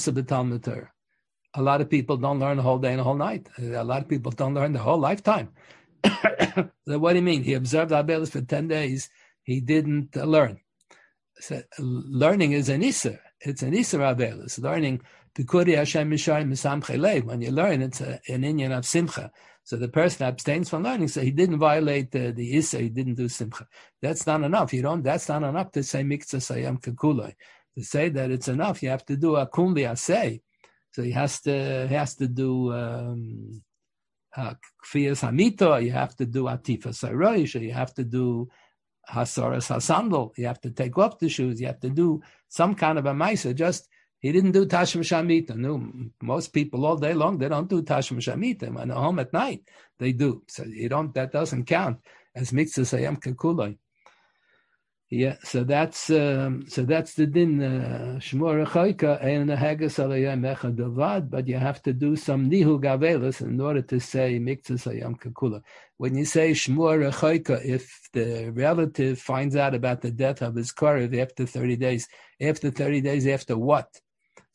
lot of people don't learn the whole day and the whole night. A lot of people don't learn the whole lifetime. So what do you mean? He observed Avelus for ten days. He didn't uh, learn. So, learning is an Isser. It's an Isser Avelus. Learning, when you learn, it's a, an inyan of Simcha. So the person abstains from learning, so he didn't violate uh, the Isser, he didn't do Simcha. That's not enough. You don't. That's not enough to say Mikzah Sayam Kekuloi. To say that it's enough, you have to do a kumli asay. So he has to he has to do um, kfiyas hamito. You have to do atifa saroish. You have to do hasaras hasandal. You have to take off the shoes. You have to do some kind of a ma'aser. Just he didn't do tashma shamita. No, most people all day long they don't do tashma shamita. When they're home at night, they do. So you don't. That doesn't count as mitzvah sayam kekuloi. Yeah, so that's um, so that's the din Shmua Rechoika and the Haggis Alayim Echad Dovad, but you have to do some Nihu Gavelus in order to say Mikzah Sayam Kekula. When you say Shmua Rechoika, if the relative finds out about the death of his Korev after thirty days, after thirty days, after what?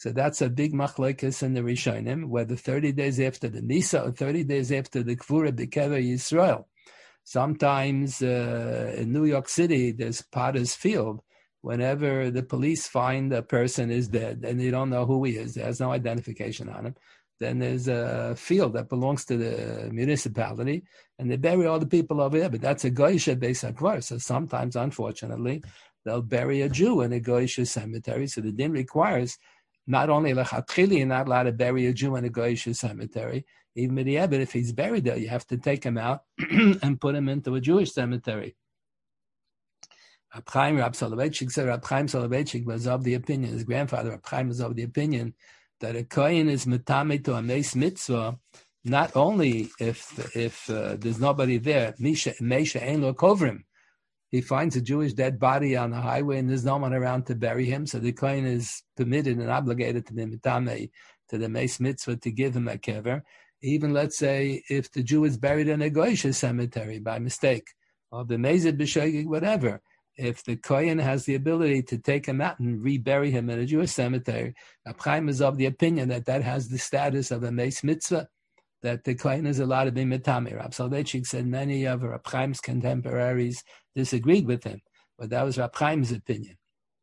So that's a big machlokes in the Rishonim, whether thirty days after the Misa or thirty days after the Kvura B'Kever Yisrael. Sometimes uh, in New York City, there's Potter's Field. Whenever the police find a person is dead and they don't know who he is, there's no identification on him, then there's a field that belongs to the municipality, and they bury all the people over there. But that's a Goyisha Beis HaKvar. So sometimes, unfortunately, they'll bury a Jew in a Goyisha cemetery. So the din requires not only lechatchili, you're not allowed to bury a Jew in a Goyisha cemetery, even but if he's buried there, you have to take him out and put him into a Jewish cemetery. Rab Chaim, Rab Soloveitchik said, Rab Chaim Soloveitchik was of the opinion, his grandfather Rab Chaim was of the opinion that a kohen is metame to a meis mitzvah, not only if if uh, there's nobody there, Misha Meisha ein lo kovrim. He finds a Jewish dead body on the highway and there's no one around to bury him, so the kohen is permitted and obligated to be metame to the meis mitzvah to give him a kever. Even let's say if the Jew is buried in a Goyish cemetery by mistake, or the mezid b'shogeg, whatever. If the kohen has the ability to take him out and rebury him in a Jewish cemetery, Rab Chaim is of the opinion that that has the status of a meis mitzvah, that the kohen is allowed to be metame. Rab Soloveitchik said many of Rab Chaim's contemporaries disagreed with him, but that was Rab Chaim's opinion.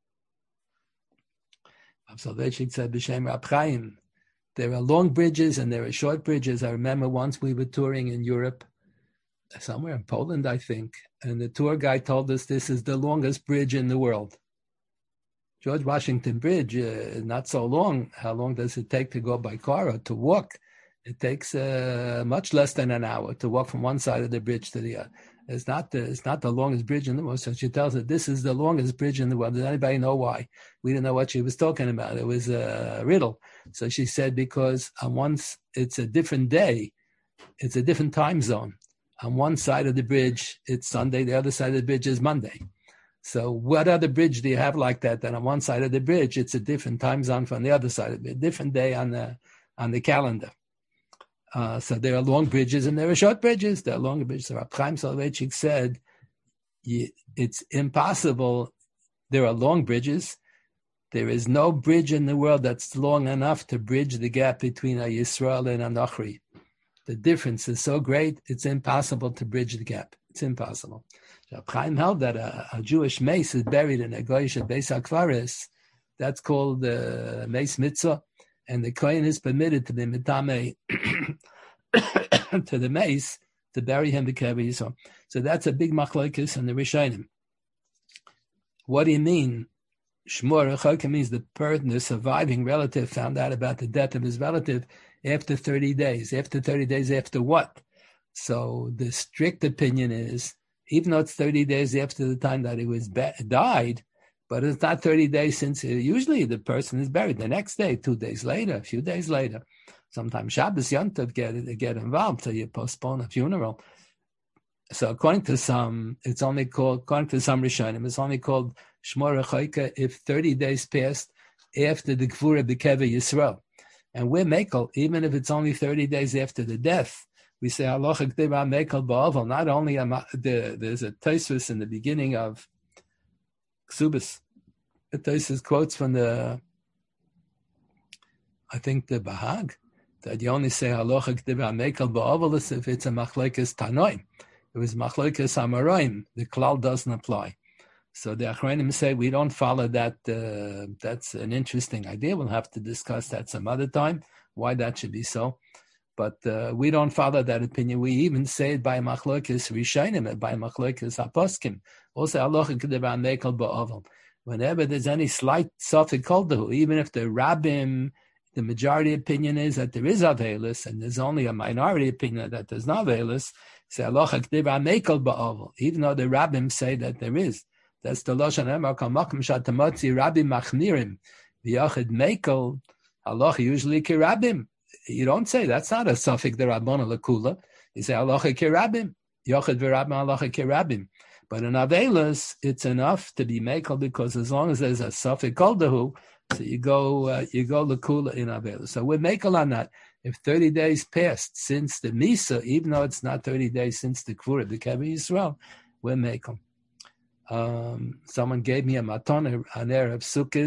Rab Soloveitchik said, B'Shem Rab Chaim, there are long bridges and there are short bridges. I remember once we were touring in Europe, somewhere in Poland, I think, and the tour guide told us this is the longest bridge in the world. George Washington Bridge, uh, not so long. How long does it take to go by car or to walk? It takes uh, much less than an hour to walk from one side of the bridge to the other. It's not the, it's not the longest bridge in the world. So she tells us this is the longest bridge in the world. Does anybody know why? We didn't know what she was talking about. It was a riddle. So she said because on once it's a different day, it's a different time zone. On one side of the bridge, it's Sunday. The other side of the bridge is Monday. So what other bridge do you have like that? That on one side of the bridge, it's a different time zone from the other side of it, a different day on the on the calendar. Uh, so there are long bridges and there are short bridges. There are longer bridges. So Rab Chaim Soloveitchik said it's impossible. There are long bridges. There is no bridge in the world that's long enough to bridge the gap between a Yisrael and a Nochri. The difference is so great, it's impossible to bridge the gap. It's impossible. Rab Chaim held that a, a Jewish mace is buried in a Goyish Beis HaKvaris. That's called the uh, meis mitzvah, and the kohen is permitted to be mitame to the mace to bury him b'kever Yisrael. So that's a big machlokes in the Rishonim. What do you mean? Shmur Rechoka means the person, the surviving relative, found out about the death of his relative after thirty days. After thirty days, after what? So the strict opinion is, even though it's thirty days after the time that he was be- died, but it's not thirty days since, usually the person is buried the next day, two days later, a few days later. Sometimes Shabbos Yom Tov get, get involved, so you postpone a funeral. So according to some, it's only called, according to some Rishonim, it's only called Shmor Rechoka if thirty days passed after the Gvura B'Kever Yisrael. And we're Mekel, even if it's only thirty days after the death, we say, Halacha K'deva Mekel Ba'aval. Not only am I, the, there's a Tosfos in the beginning of Ksubis. The Tosfos quotes from the, I think the Bahag, that you only say Halacha K'deva Mekel Ba'aval if it's a Machlekes Tanoim. It was Machlekes Amoraim. The klal doesn't apply. So the Achronim say we don't follow that. Uh, that's an interesting idea. We'll have to discuss that some other time, why that should be so. But uh, we don't follow that opinion. We even say it by Machlokes Rishonim, by Machlokes Aposkim. Also, Halacha K'deva Mekel Ba'aval. Whenever there's any slight Safek Koldahu, even if the Rabbim, the majority opinion is that there is Avelis, and there's only a minority opinion that there's no Avelis, say Halacha K'deva Mekel Ba'aval, even though the Rabbim say that there is. That's the Lashon Emor Kol Makom Shatamotzi Rabbi Machmirim V'Yachid Mekel Halacha usually Kirabim. You don't say that's not a suffix the Rabbona Lakula. You say Halacha Kirabim Yachid V'Rabim Halacha Kirabim. But in Avelis, it's enough to be Mekel because as long as there's a suffix Koldahu, so you go uh, you go Lakula in Avelis. So we're Mekel on that. If thirty days passed since the Misa, even though it's not thirty days since the Kvura B'Kever Yisrael, we're Mekel. Um, someone gave me a maton, an Erev Sukkos,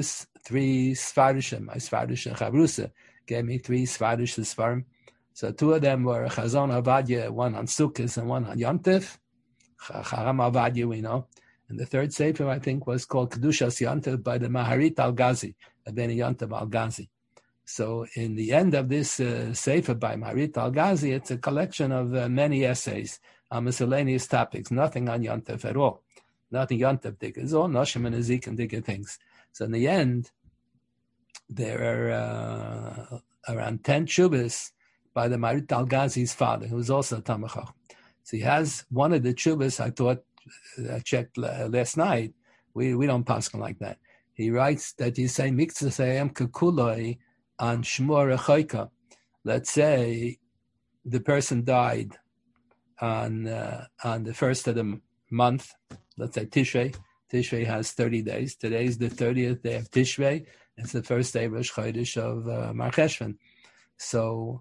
three Svarishim. My Svarish and Chavrusa gave me three Svarish Svarim. So two of them were Chazon Avadia, one on Sukkot and one on Yontif. Charam Avadia, we know. And the third Sefer, I think, was called Kedushas Yontif by the Maharit Al-Ghazi, Abeni Yontif Al-Ghazi. So in the end of this uh, Sefer by Maharit Al-Ghazi, it's a collection of uh, many essays on miscellaneous topics, nothing on Yontif at all. Nothing Yontif Digga. It's all Noshim and Ezik and Digga things. So in the end, there are uh, around ten Chubas by the Maharit Al-Ghazi's father, who was also a Talmid Chacham. So he has one of the Chubas, I thought, I checked last night, we, we don't pass him like that. He writes that you say, Miktzah Sayam Kekuloi on Shmor Rechoika. Let's say the person died on uh, on the first of the month, let's say Tishrei. Tishrei has thirty days. Today is the thirtieth day of Tishrei. It's the first day of Rosh Chodesh of uh, Mar Cheshvan. So,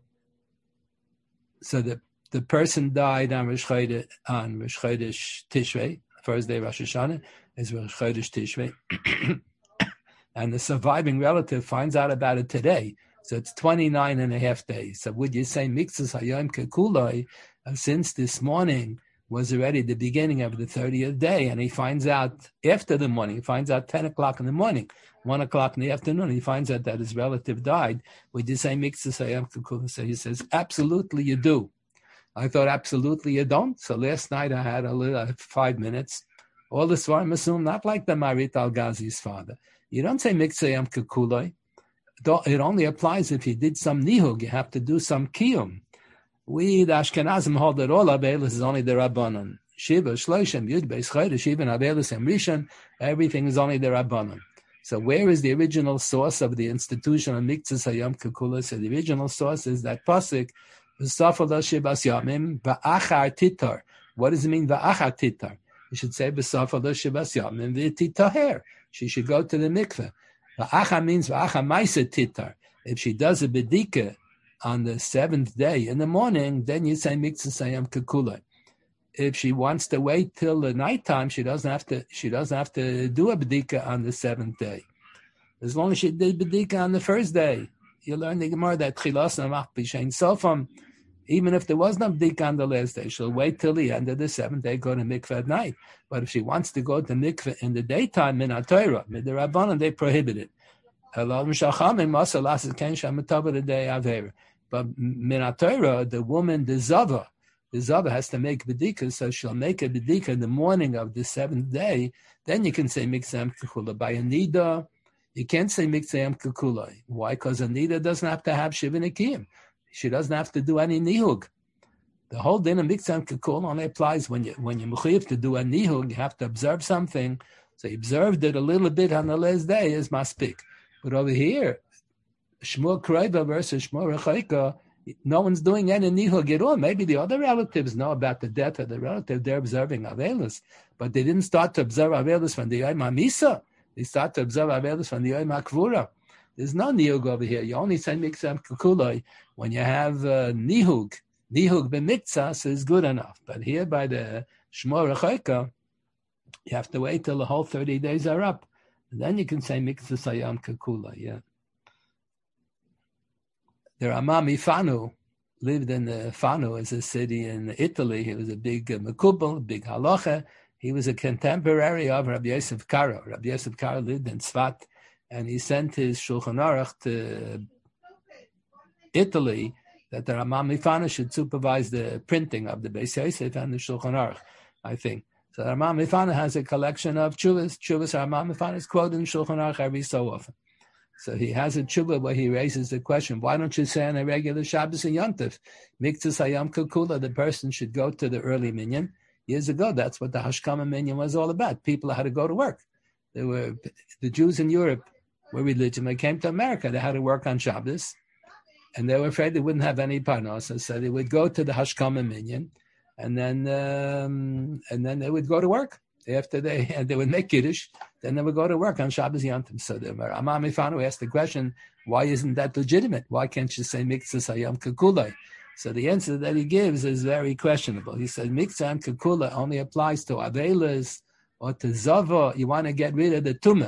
so the the person died on Rosh Chodesh, on Rosh Chodesh Tishrei, first day of Rosh Hashanah is Rosh Chodesh Tishrei. And the surviving relative finds out about it today. So it's twenty-nine and a half days. So would you say Miktzas Hayom Kekuloi, since this morning was already the beginning of the thirtieth day, and he finds out after the morning, he finds out ten o'clock in the morning, one o'clock in the afternoon, he finds out that his relative died, would you say Miktzas Hayom Kekuloi? So he says, absolutely you do. I thought, absolutely you don't. So last night I had a little, five minutes. All the Svarim assume not like the Maharit Al-Ghazi's father. You don't say Miktzah Yom Kekuloi. It only applies if you did some nihug. You have to do some kiyum. We, the Ashkenazim, hold that all Avelis is only the Rabbanon. Shiva, Shloshim, Yud, Beis Chodesh, even Avelis and Rishon, everything is only the Rabbanon. So where is the original source of the institution of Miktzah Hayom Kekuloi? So the original source is that pasuk, V'safal Shibas Yamim, V'achar Titar. What does it mean, V'achar Titar? You should say, V'safal Shibas Yamim, V'titaher. She should go to the mikveh. V'acha means v'acha ma'aseh titar. If she does a bedika on the seventh day in the morning, then you say Miktzah Hayom Kekuloi. If she wants to wait till the nighttime, she doesn't have to. She doesn't have to do a bedika on the seventh day. As long as she did bedika on the first day, you learn the Gemara that chilas namach b'shein sofam. Even if there was no bedika on the last day, she'll wait till the end of the seventh day, go to mikveh at night. But if she wants to go to mikveh in the daytime, min ha-Torah, min the Rabbanan, they prohibit it. But min ha-Torah, the woman, the zava, the zava has to make bedika, so she'll make a bedika in the morning of the seventh day. Then you can say Miktzah Hayom Kekuloi. By a nida, you can't say Miktzah Hayom Kekuloi. Why? Because a nida doesn't have to have shiva nekiyim. She doesn't have to do any nihug. The whole din of Miktzah Hayom Kekuloi only applies when you when you're mechuyev to do a nihug. You have to observe something. So you observed it a little bit on the last day is maspik. But over here, Shmur Krova versus Shmur Rechoika, no one's doing any nihug at all. Maybe the other relatives know about the death of the relative. They're observing Avelis, but they didn't start to observe Avelis from the Yom HaMisa. They start to observe Avelis from the Yom HaKvura. There's no nihug over here. You only say Miktzah Hayom Kekuloi when you have uh, nihug. Nihug b'miktzah is good enough. But here by the Shmor Rechoika, you have to wait till the whole thirty days are up. And then you can say Miktzah Hayom Kekuloi, yeah. The Rama Mifanu lived in uh, Fano, is a city in Italy. He was a big uh, Mekubal, big halacha. He was a contemporary of Rabbi Yosef Karo. Rabbi Yosef Karo lived in Tzfat, and he sent his Shulchan Aruch to Italy that the Rama Mifana should supervise the printing of the Beis Yosef and the Shulchan Aruch, I think. So the Rama Mifana has a collection of tshuvas. Tshuvas Rama Mifana is quoted in Shulchan Aruch every so often. So he has a tshuva where he raises the question, why don't you say on a regular Shabbos and Yontif, Miktzah Hayom Kekuloi, the person should go to the early minyan? Years ago, that's what the Hashkama minyan was all about. People had to go to work. There were the Jews in Europe were religious. When they came to America, they had to work on Shabbos, and they were afraid they wouldn't have any parnasa, so they would go to the Hashkama minyan, and then um, and then they would go to work. After they and they would make Kiddush, then they would go to work on Shabbos Yontif. So the Rama Mifanu asked the question, why isn't that legitimate? Why can't you say Miktzah Hayom Kekuloi? So the answer that he gives is very questionable. He said Miktzah Hayom Kekuloi only applies to Avelas or to Zava. You want to get rid of the Tumah.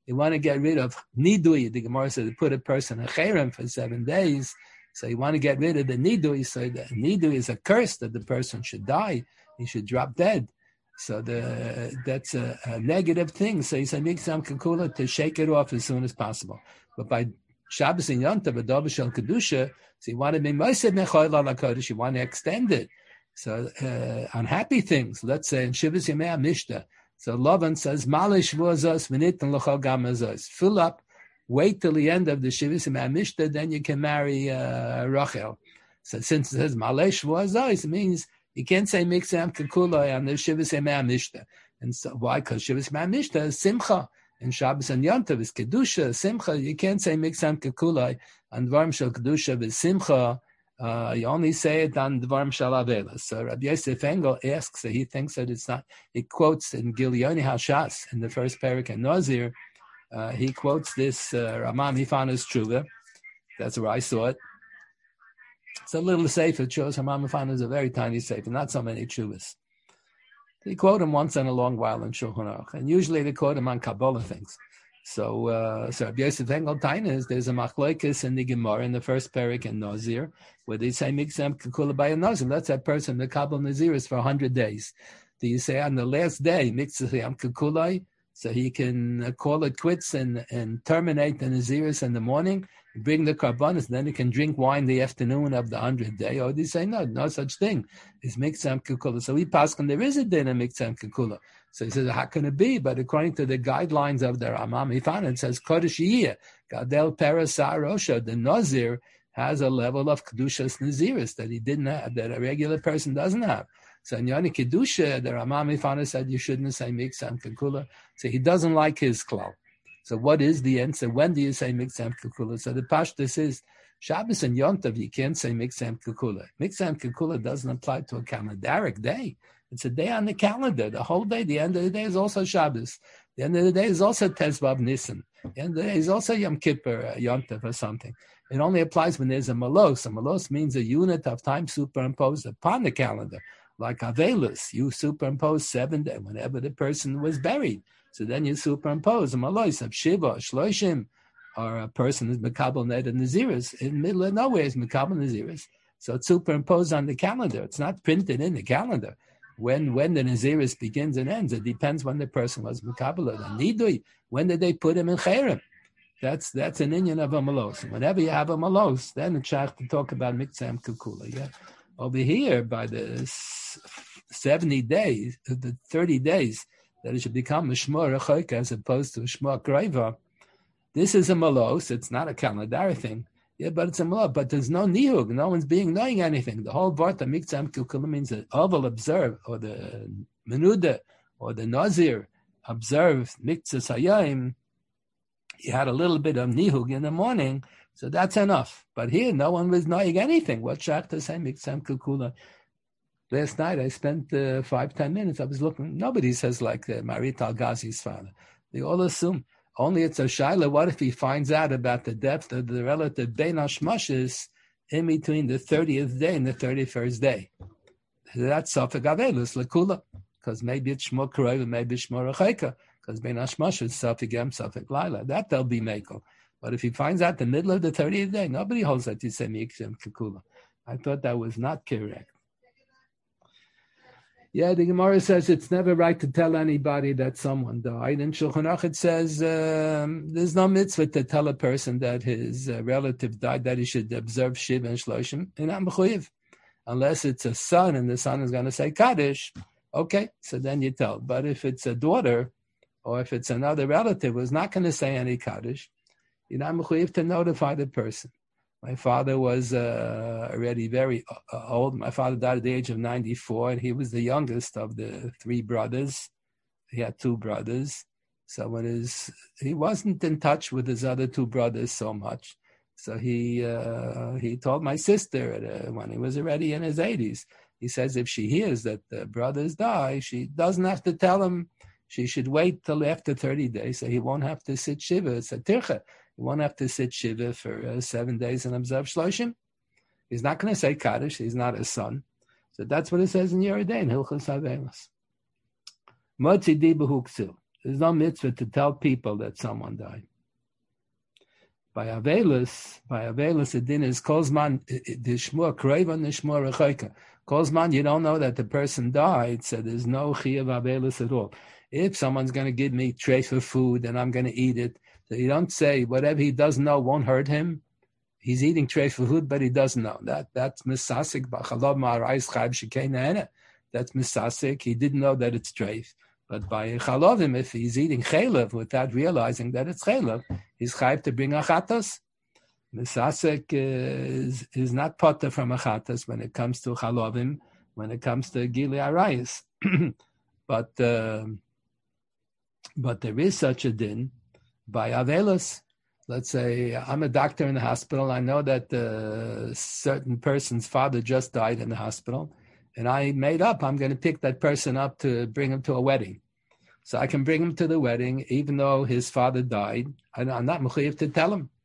You want to get rid of nidui. The Gemara said to put a person in cherem for seven days. So you want to get rid of the nidui. So the nidui is a curse that the person should die. He should drop dead. So the that's a, a negative thing. So he said, Miksam Kakula, to shake it off as soon as possible. But by Shabbos and Yom Tov, Adobe Shel Kedusha, so you want to be Moshe Mechoil Ala Kodesh, you want to extend it. So uh, unhappy things, let's say in Shivas Yemei HaMishta. So Lavan says, Malish Vozos V'nitin L'chol Gam Azos. Fill up, wait till the end of the Shivas Yemei HaMishta, then you can marry uh, Rachel. So since it says Malish Vozos, it means you can't say Miksam Kekuloi on the Shivas Yemei HaMishta. And so why? Because Shivas Yemei HaMishta is Simcha. And Shabbos and Yom Tov is Kedusha, Simcha. You can't say Miksam Kekuloi on Dvarim Shel Kedusha with Simcha. Uh, you only say it on Dvarim Shel Avela. So Rabbi Yosef Engel asks that he thinks that it's not. He quotes in Gilyoni Hashas in the first parak in Nazir. Uh, he quotes this uh, Ramam Hifana's Tshuva. That's where I saw it. It's a little sefer. It shows Ramam Hifana is a very tiny sefer, not so many Tshuvas. They quote him once in a long while in Shulchan Aruch, and usually they quote him on Kabbalah things. So, uh, so Rabbi Yosef Engel Tainas, there's a machlokes in the Gemara in the first parak in Nazir, where they say Miksam Kekula by a Nazir. That's that person the Kabbalah Naziris for a hundred days. Do you say on the last day Miksam Kekulai, so he can uh, call it quits and and terminate the Naziris in the morning, bring the karbanos, then he can drink wine the afternoon of the hundredth day? Or do you say no, no such thing? It's Miksam Kekula. So we pass on there is a din of Miksam Kekula. So he says, how can it be? But according to the guidelines of the Ramam Hifana, it says, Kodesh Yiyeh, Gadel Parasar Rosha, the Nazir has a level of Kedushas Naziris that he didn't have, that a regular person doesn't have. So in Yoni Kedusha, the Ramam Hifana said, you shouldn't say Miksam Kekula. So he doesn't like his klal. So what is the answer? When do you say Miksam Kekula? So the Pashtus is, Shabbos and Yom Tov, you can't say Miksam Kekula. Miksam Kekula doesn't apply to a calendaric day. It's a day on the calendar. The whole day, the end of the day is also Shabbos. The end of the day is also Tezvav Nisan. The end of the day is also Yom Kippur, uh, Yom Tov or something. It only applies when there's a malos. A malos means a unit of time superimposed upon the calendar. Like Avelus, you superimpose seven days whenever the person was buried. So then you superimpose a malos of Shiva, Shloshim, or a person is Mekabel Ned and Naziris. In the middle of nowhere is Mekabel Naziris. So it's superimposed on the calendar. It's not printed in the calendar. When when the Naziris begins and ends, it depends when the person was Mekabel. The Nidui, when did they put him in Cherem? That's that's an inyan of a malos. Whenever you have a malos, then it's shach to talk about Miksam Kekula. Yeah, over here by the seventy days, the thirty days that it should become a shmor rechoika as opposed to a shmor kreiva. This is a malos. It's not a calendar thing. Yeah, but it's a malos. But there's no nihug. No one's being knowing anything. The whole vart of Miksam Kekula means that Oval observe, or the Menuda, or the Nazir observe Miktzas Hayayim. He had a little bit of nihug in the morning, so that's enough. But here, no one was knowing anything. What shach to say Miksam Kekula? Last night, I spent uh, five, ten minutes. I was looking. Nobody says like uh, Marit Al-Ghazi's father. They all assume. Only it's a shaila. What if he finds out about the depth of the relative bein hashmashes in between the thirtieth day and the thirty-first day? That's safek avelus lekula, because maybe it's shmor karev, maybe it's shmor rechaika, because bein hashmashes is safek yem, safek laila. That they'll be mekel. But if he finds out the middle of the thirtieth day, nobody holds that you say miksem kekula. I thought that was not correct. Yeah, the Gemara says it's never right to tell anybody that someone died. In Shulchan Aruch it says um, there's no mitzvah to tell a person that his uh, relative died, that he should observe Shiva and Shloshim in Amchuyev. Unless it's a son and the son is going to say Kaddish, okay, so then you tell. But if it's a daughter or if it's another relative who's not going to say any Kaddish, you're not mechuyev to notify the person. My father was uh, already very uh, old. My father died at the age of ninety-four, and he was the youngest of the three brothers. He had two brothers. So when his, he wasn't in touch with his other two brothers so much. So he uh, he told my sister uh, when he was already in his eighties, he says if she hears that the brothers die, she doesn't have to tell him. She should wait till after thirty days, so he won't have to sit shiva. It's a tircha. He won't have to sit shiva for uh, seven days and observe shloshim. He's not going to say kaddish. He's not his son. So that's what it says in Yeridei, Hilchos Avelos. Motzi di b'huksu. There's no mitzvah to tell people that someone died. By Avelus, by Avelus, the din is Kozman, Dishmur Kreva, Nishmur Rechoika. Kozman, you don't know that the person died, so there's no Chiyav Avelus at all. If someone's going to give me tray for food and I'm going to eat it, so you don't say whatever he doesn't know won't hurt him. He's eating tray for food, but he doesn't know. That That's Misasik, Bachalav Ma'arais Chayb Shekei. That's Misasik. He didn't know that it's treif. But by Chalovim, if he's eating chaylev without realizing that it's chaylev, he's chayv to bring achatas. Misasek is, is not potter from achatas when it comes to Chalovim, when it comes to Gili Arayis. but uh, but there is such a din by Avelos. Let's say I'm a doctor in the hospital. I know that a uh, certain person's father just died in the hospital. And I made up, I'm going to pick that person up to bring him to a wedding. So I can bring him to the wedding, even though his father died. I'm not mechuyev to tell him.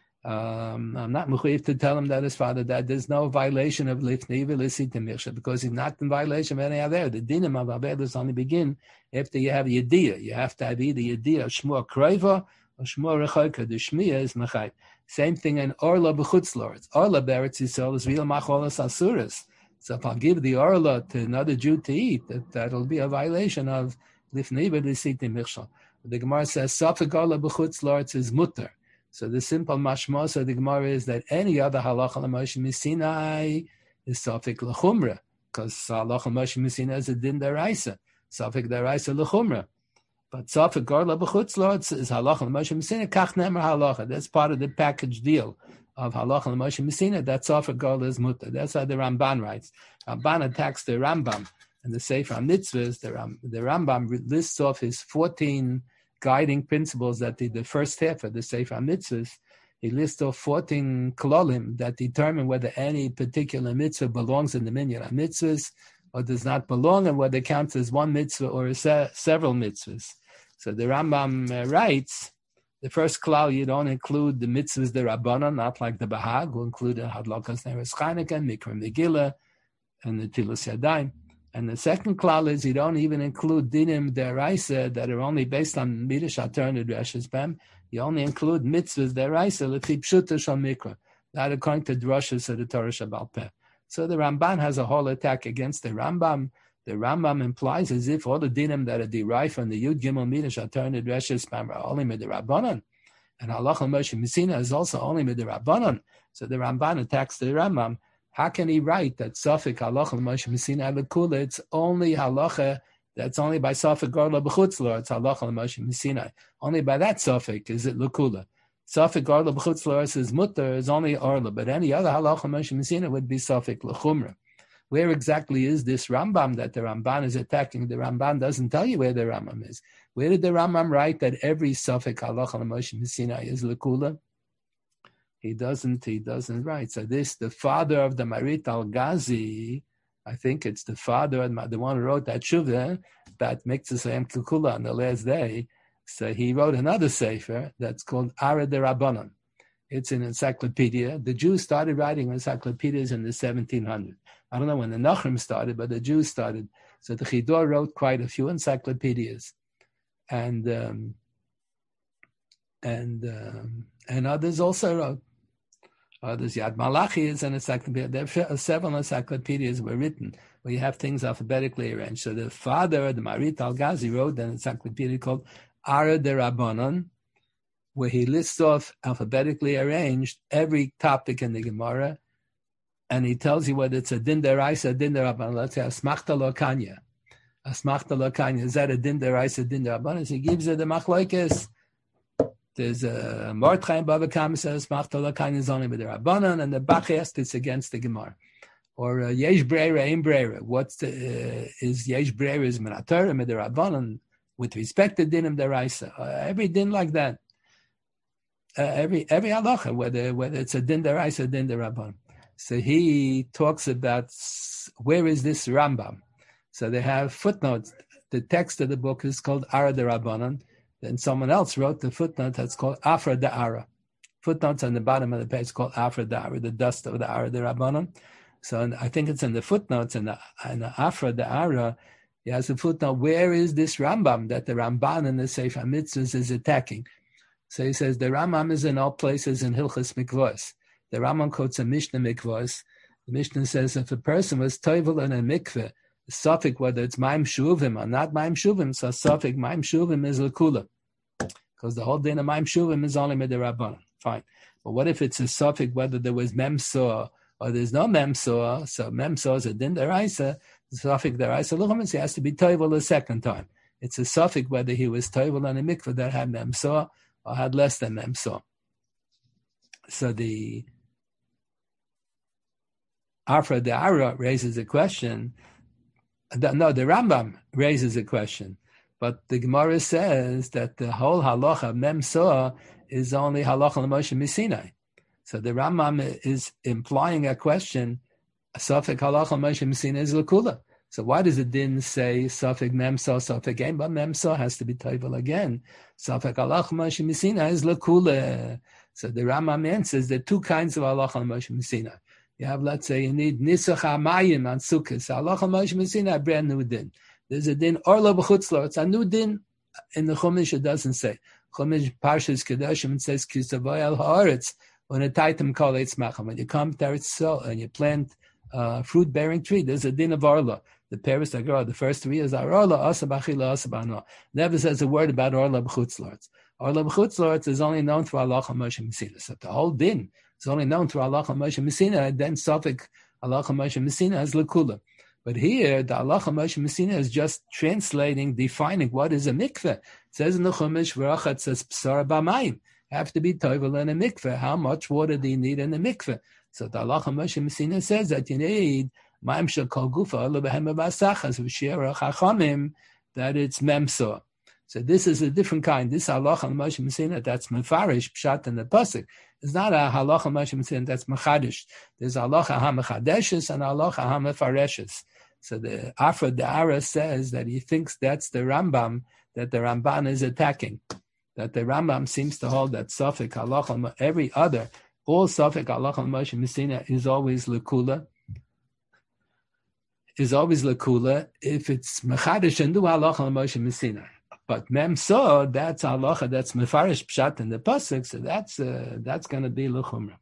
Um, I'm not mechuyev to tell him that his father died. There's no violation of lifnei v'lisita mirsha, because he's not in violation of any other. The dinim of avedus only begin after you have yediyah. You have to have either yediyah of shmua kroiva or shmua rechoika. The shmiya is mechayv. Same thing in orla b'chutz lords. Orla beretz yisrael is real macholas asuras. So if I'll give the orla to another Jew to eat, that, that'll be a violation of lifnei v'lisita mirsha. The Gemara says, Safek orla b'chutz lords is mutter. So the simple mashmos of the Gemara is that any other halacha l'Moshe Missinai is Safek l'chumra, because halacha l'Moshe Missinai is a din deraisa, Safek deraisa l'chumra. But Safek orla b'chutz lords is halacha l'Moshe Missinai, kach nemer halacha. That's part of the package deal of halacha l'Moshe Missinai. That Safek orla is mutter. That's how the Ramban writes. Ramban attacks the Rambam and the Sefer Mitzvahs. The, Ram, the Rambam lists off his fourteen guiding principles that the, the first half of the Sefer Mitzvahs, he lists off fourteen klolim that determine whether any particular mitzvah belongs in the minyan of mitzvahs or does not belong, and whether it counts as one mitzvah or se- several mitzvahs. So the Rambam uh, writes, the first klal, you don't include the mitzvahs the Rabbanan, not like the Bahag, who include the Hadlakas Neres Chanukah, Mikra Megillah, and the Tilus Yadayim. And the second klal is you don't even include dinim deraisa that are only based on midrash atar and drashas bam. You only include mitzvahs deraisa lefi pshuta shal mikra. That according to drashas of the Torah Shabbal Peh. So the Ramban has a whole attack against the Rambam. The Rambam implies as if all the dinim that are derived from the Yud Gimel midrash atar and drashas bam are only midrabanan, and halacha Moshe Messina is also only midrabanan. So the Ramban attacks the Rambam. How can he write that Safek halacha l'Moshe Messina lekula? It's only halacha that's only by Safek orla b'chutz lor. It's halacha l'Moshe Messina. Only by that Safek is it lekula. Safek orla b'chutz lor is mutter is only orla, but any other halacha Moshe Messina would be Safek l'chumra. Where exactly is this Rambam that the Ramban is attacking? The Ramban doesn't tell you where the Rambam is. Where did the Rambam write that every Safek halacha l'Moshe Messina is lekula? He doesn't, he doesn't write. So this, the father of the Marit al-Ghazi, I think it's the father, the one who wrote that Shuvah, that makes us Yom Kikula on the last day. So he wrote another sefer that's called Ara de Rabbanon. It's an encyclopedia. The Jews started writing encyclopedias in the seventeen hundreds. I don't know when the Nachrim started, but the Jews started. So the Chidor wrote quite a few encyclopedias. And, um, and, um, and others also wrote. Uh, there's Yad Malachi is an encyclopedia. There are several encyclopedias were written where you have things alphabetically arranged. So the father, the Marit al-Ghazi, wrote an encyclopedia called Ara de Rabbanon, where he lists off alphabetically arranged every topic in the Gemara, and he tells you whether it's a din deraisa, a din derabbanon. Let's say asmachta lo kanya, asmachta lo kanya. Is that a din deraisa, din derabbanon? So he gives you the machlokes. There's a Mordechai Bava Kama says Machta Lakain is only with the Rabbanan, and the Bachest it's against the Gemara. Or uh, Yesh Breira Im Breira. What's the uh, is Yesh Breira is Minator with the Rabbanan with respect to Dinim Deraisa. Uh, every din like that. Uh, every every halacha, whether whether it's a din deraisa, din derabbanan. So he talks about where is this Rambam. So they have footnotes. The text of the book is called Ara de Rabbanan. Then someone else wrote the footnote that's called Afra de Ara. Footnotes on the bottom of the page called Afra de Ara, the dust of the Ara de Rabbanan. So I think it's in the footnotes in the, in the Afra de Ara, He has a footnote. Where is this Rambam that the Ramban in the Sefer Mitzvahs is attacking? So he says the Rambam is in all places in Hilchas Mikvos. The Rambam quotes a Mishnah Mikvos. The Mishnah says if a person was toivel in a mikveh, suffix whether it's Maim Shuvim or not Maim Shuvim, so suffix Maim Shuvim is Lakula. Because the whole din of Maim Shuvim is only Midirabbanan. Fine. But what if it's a suffix whether there was Memsor or there's no Memsor? So Memsor is a din deraisa. The suffix deraisa luchamis, he has to be toivel a second time. It's a suffix whether he was toivel in a mikveh that had Memsor or had less than Memsor. So the Afra de Ara raises a question. No, the Rambam raises a question. But the Gemara says that the whole halacha Memsor is only halacha l'Moshe Misinai. So the Rambam is implying a question, Safek halacha l'Moshe Misinai is l'kula. So why does the din say Safek Memsor, Safek Ein, but Memsor has to be toivel again? Safek halacha l'Moshe Misinai is l'kula. So the Rambam answers there are two kinds of halacha l'Moshe Misinai. You have, let's say, you need Nisach HaMayim on Sukkot. So halacha l'Moshe Misinai, a brand new din. There's a din Orla b'chutzlar. It's a new din. In the Chumash, it doesn't say. Chumash Parshas Kedoshim, it says Kisavoy al haaretz when a taitim kol eitz macham. When you come to Eretz Yisrael and you plant a fruit-bearing tree, there's a din of Orla. The Paris that grow, the first three is Orla asa b'achila asa b'ano. Never says a word about Orla b'chutzlar. Orla b'chutzlar is only known through halacha Moshe Messina. So the whole din is only known through halacha Moshe Messina. Then Safek halacha Moshe Messina is lekula. But here, the halacha Moshe Messina is just translating, defining what is a mikveh. It says in the Chumash, V'rachat says psara b'mayim. Have to be toivel in a mikveh. How much water do you need in a mikveh? So the halacha Moshe Messina says that you need ma'im shel kol gufa lebehem b'asachas v'shira chachamim, that it's memsor. So this is a different kind. This halacha Moshe Messina that's mefarish pshat in the pasuk. It's not a halacha Moshe Messina that's mechadish. There's halacha ha-mechadeshes and halacha ha-mefareshes. So the Afra Da'ara says that he thinks that's the Rambam that the Ramban is attacking. That the Rambam seems to hold that Safek halacha, every other, all Safek halacha Moshe Messina is always lekula. Is always lekula if it's mechadish and do halacha Moshe Messina. But Memsor, that's halacha, that's mefarish pshat in the pasuk, so that's uh, that's going to be l'chumra.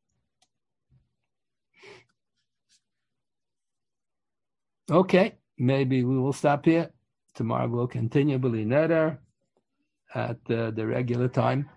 Okay, maybe we will stop here. Tomorrow we'll continue B'li Neder at uh, the regular time.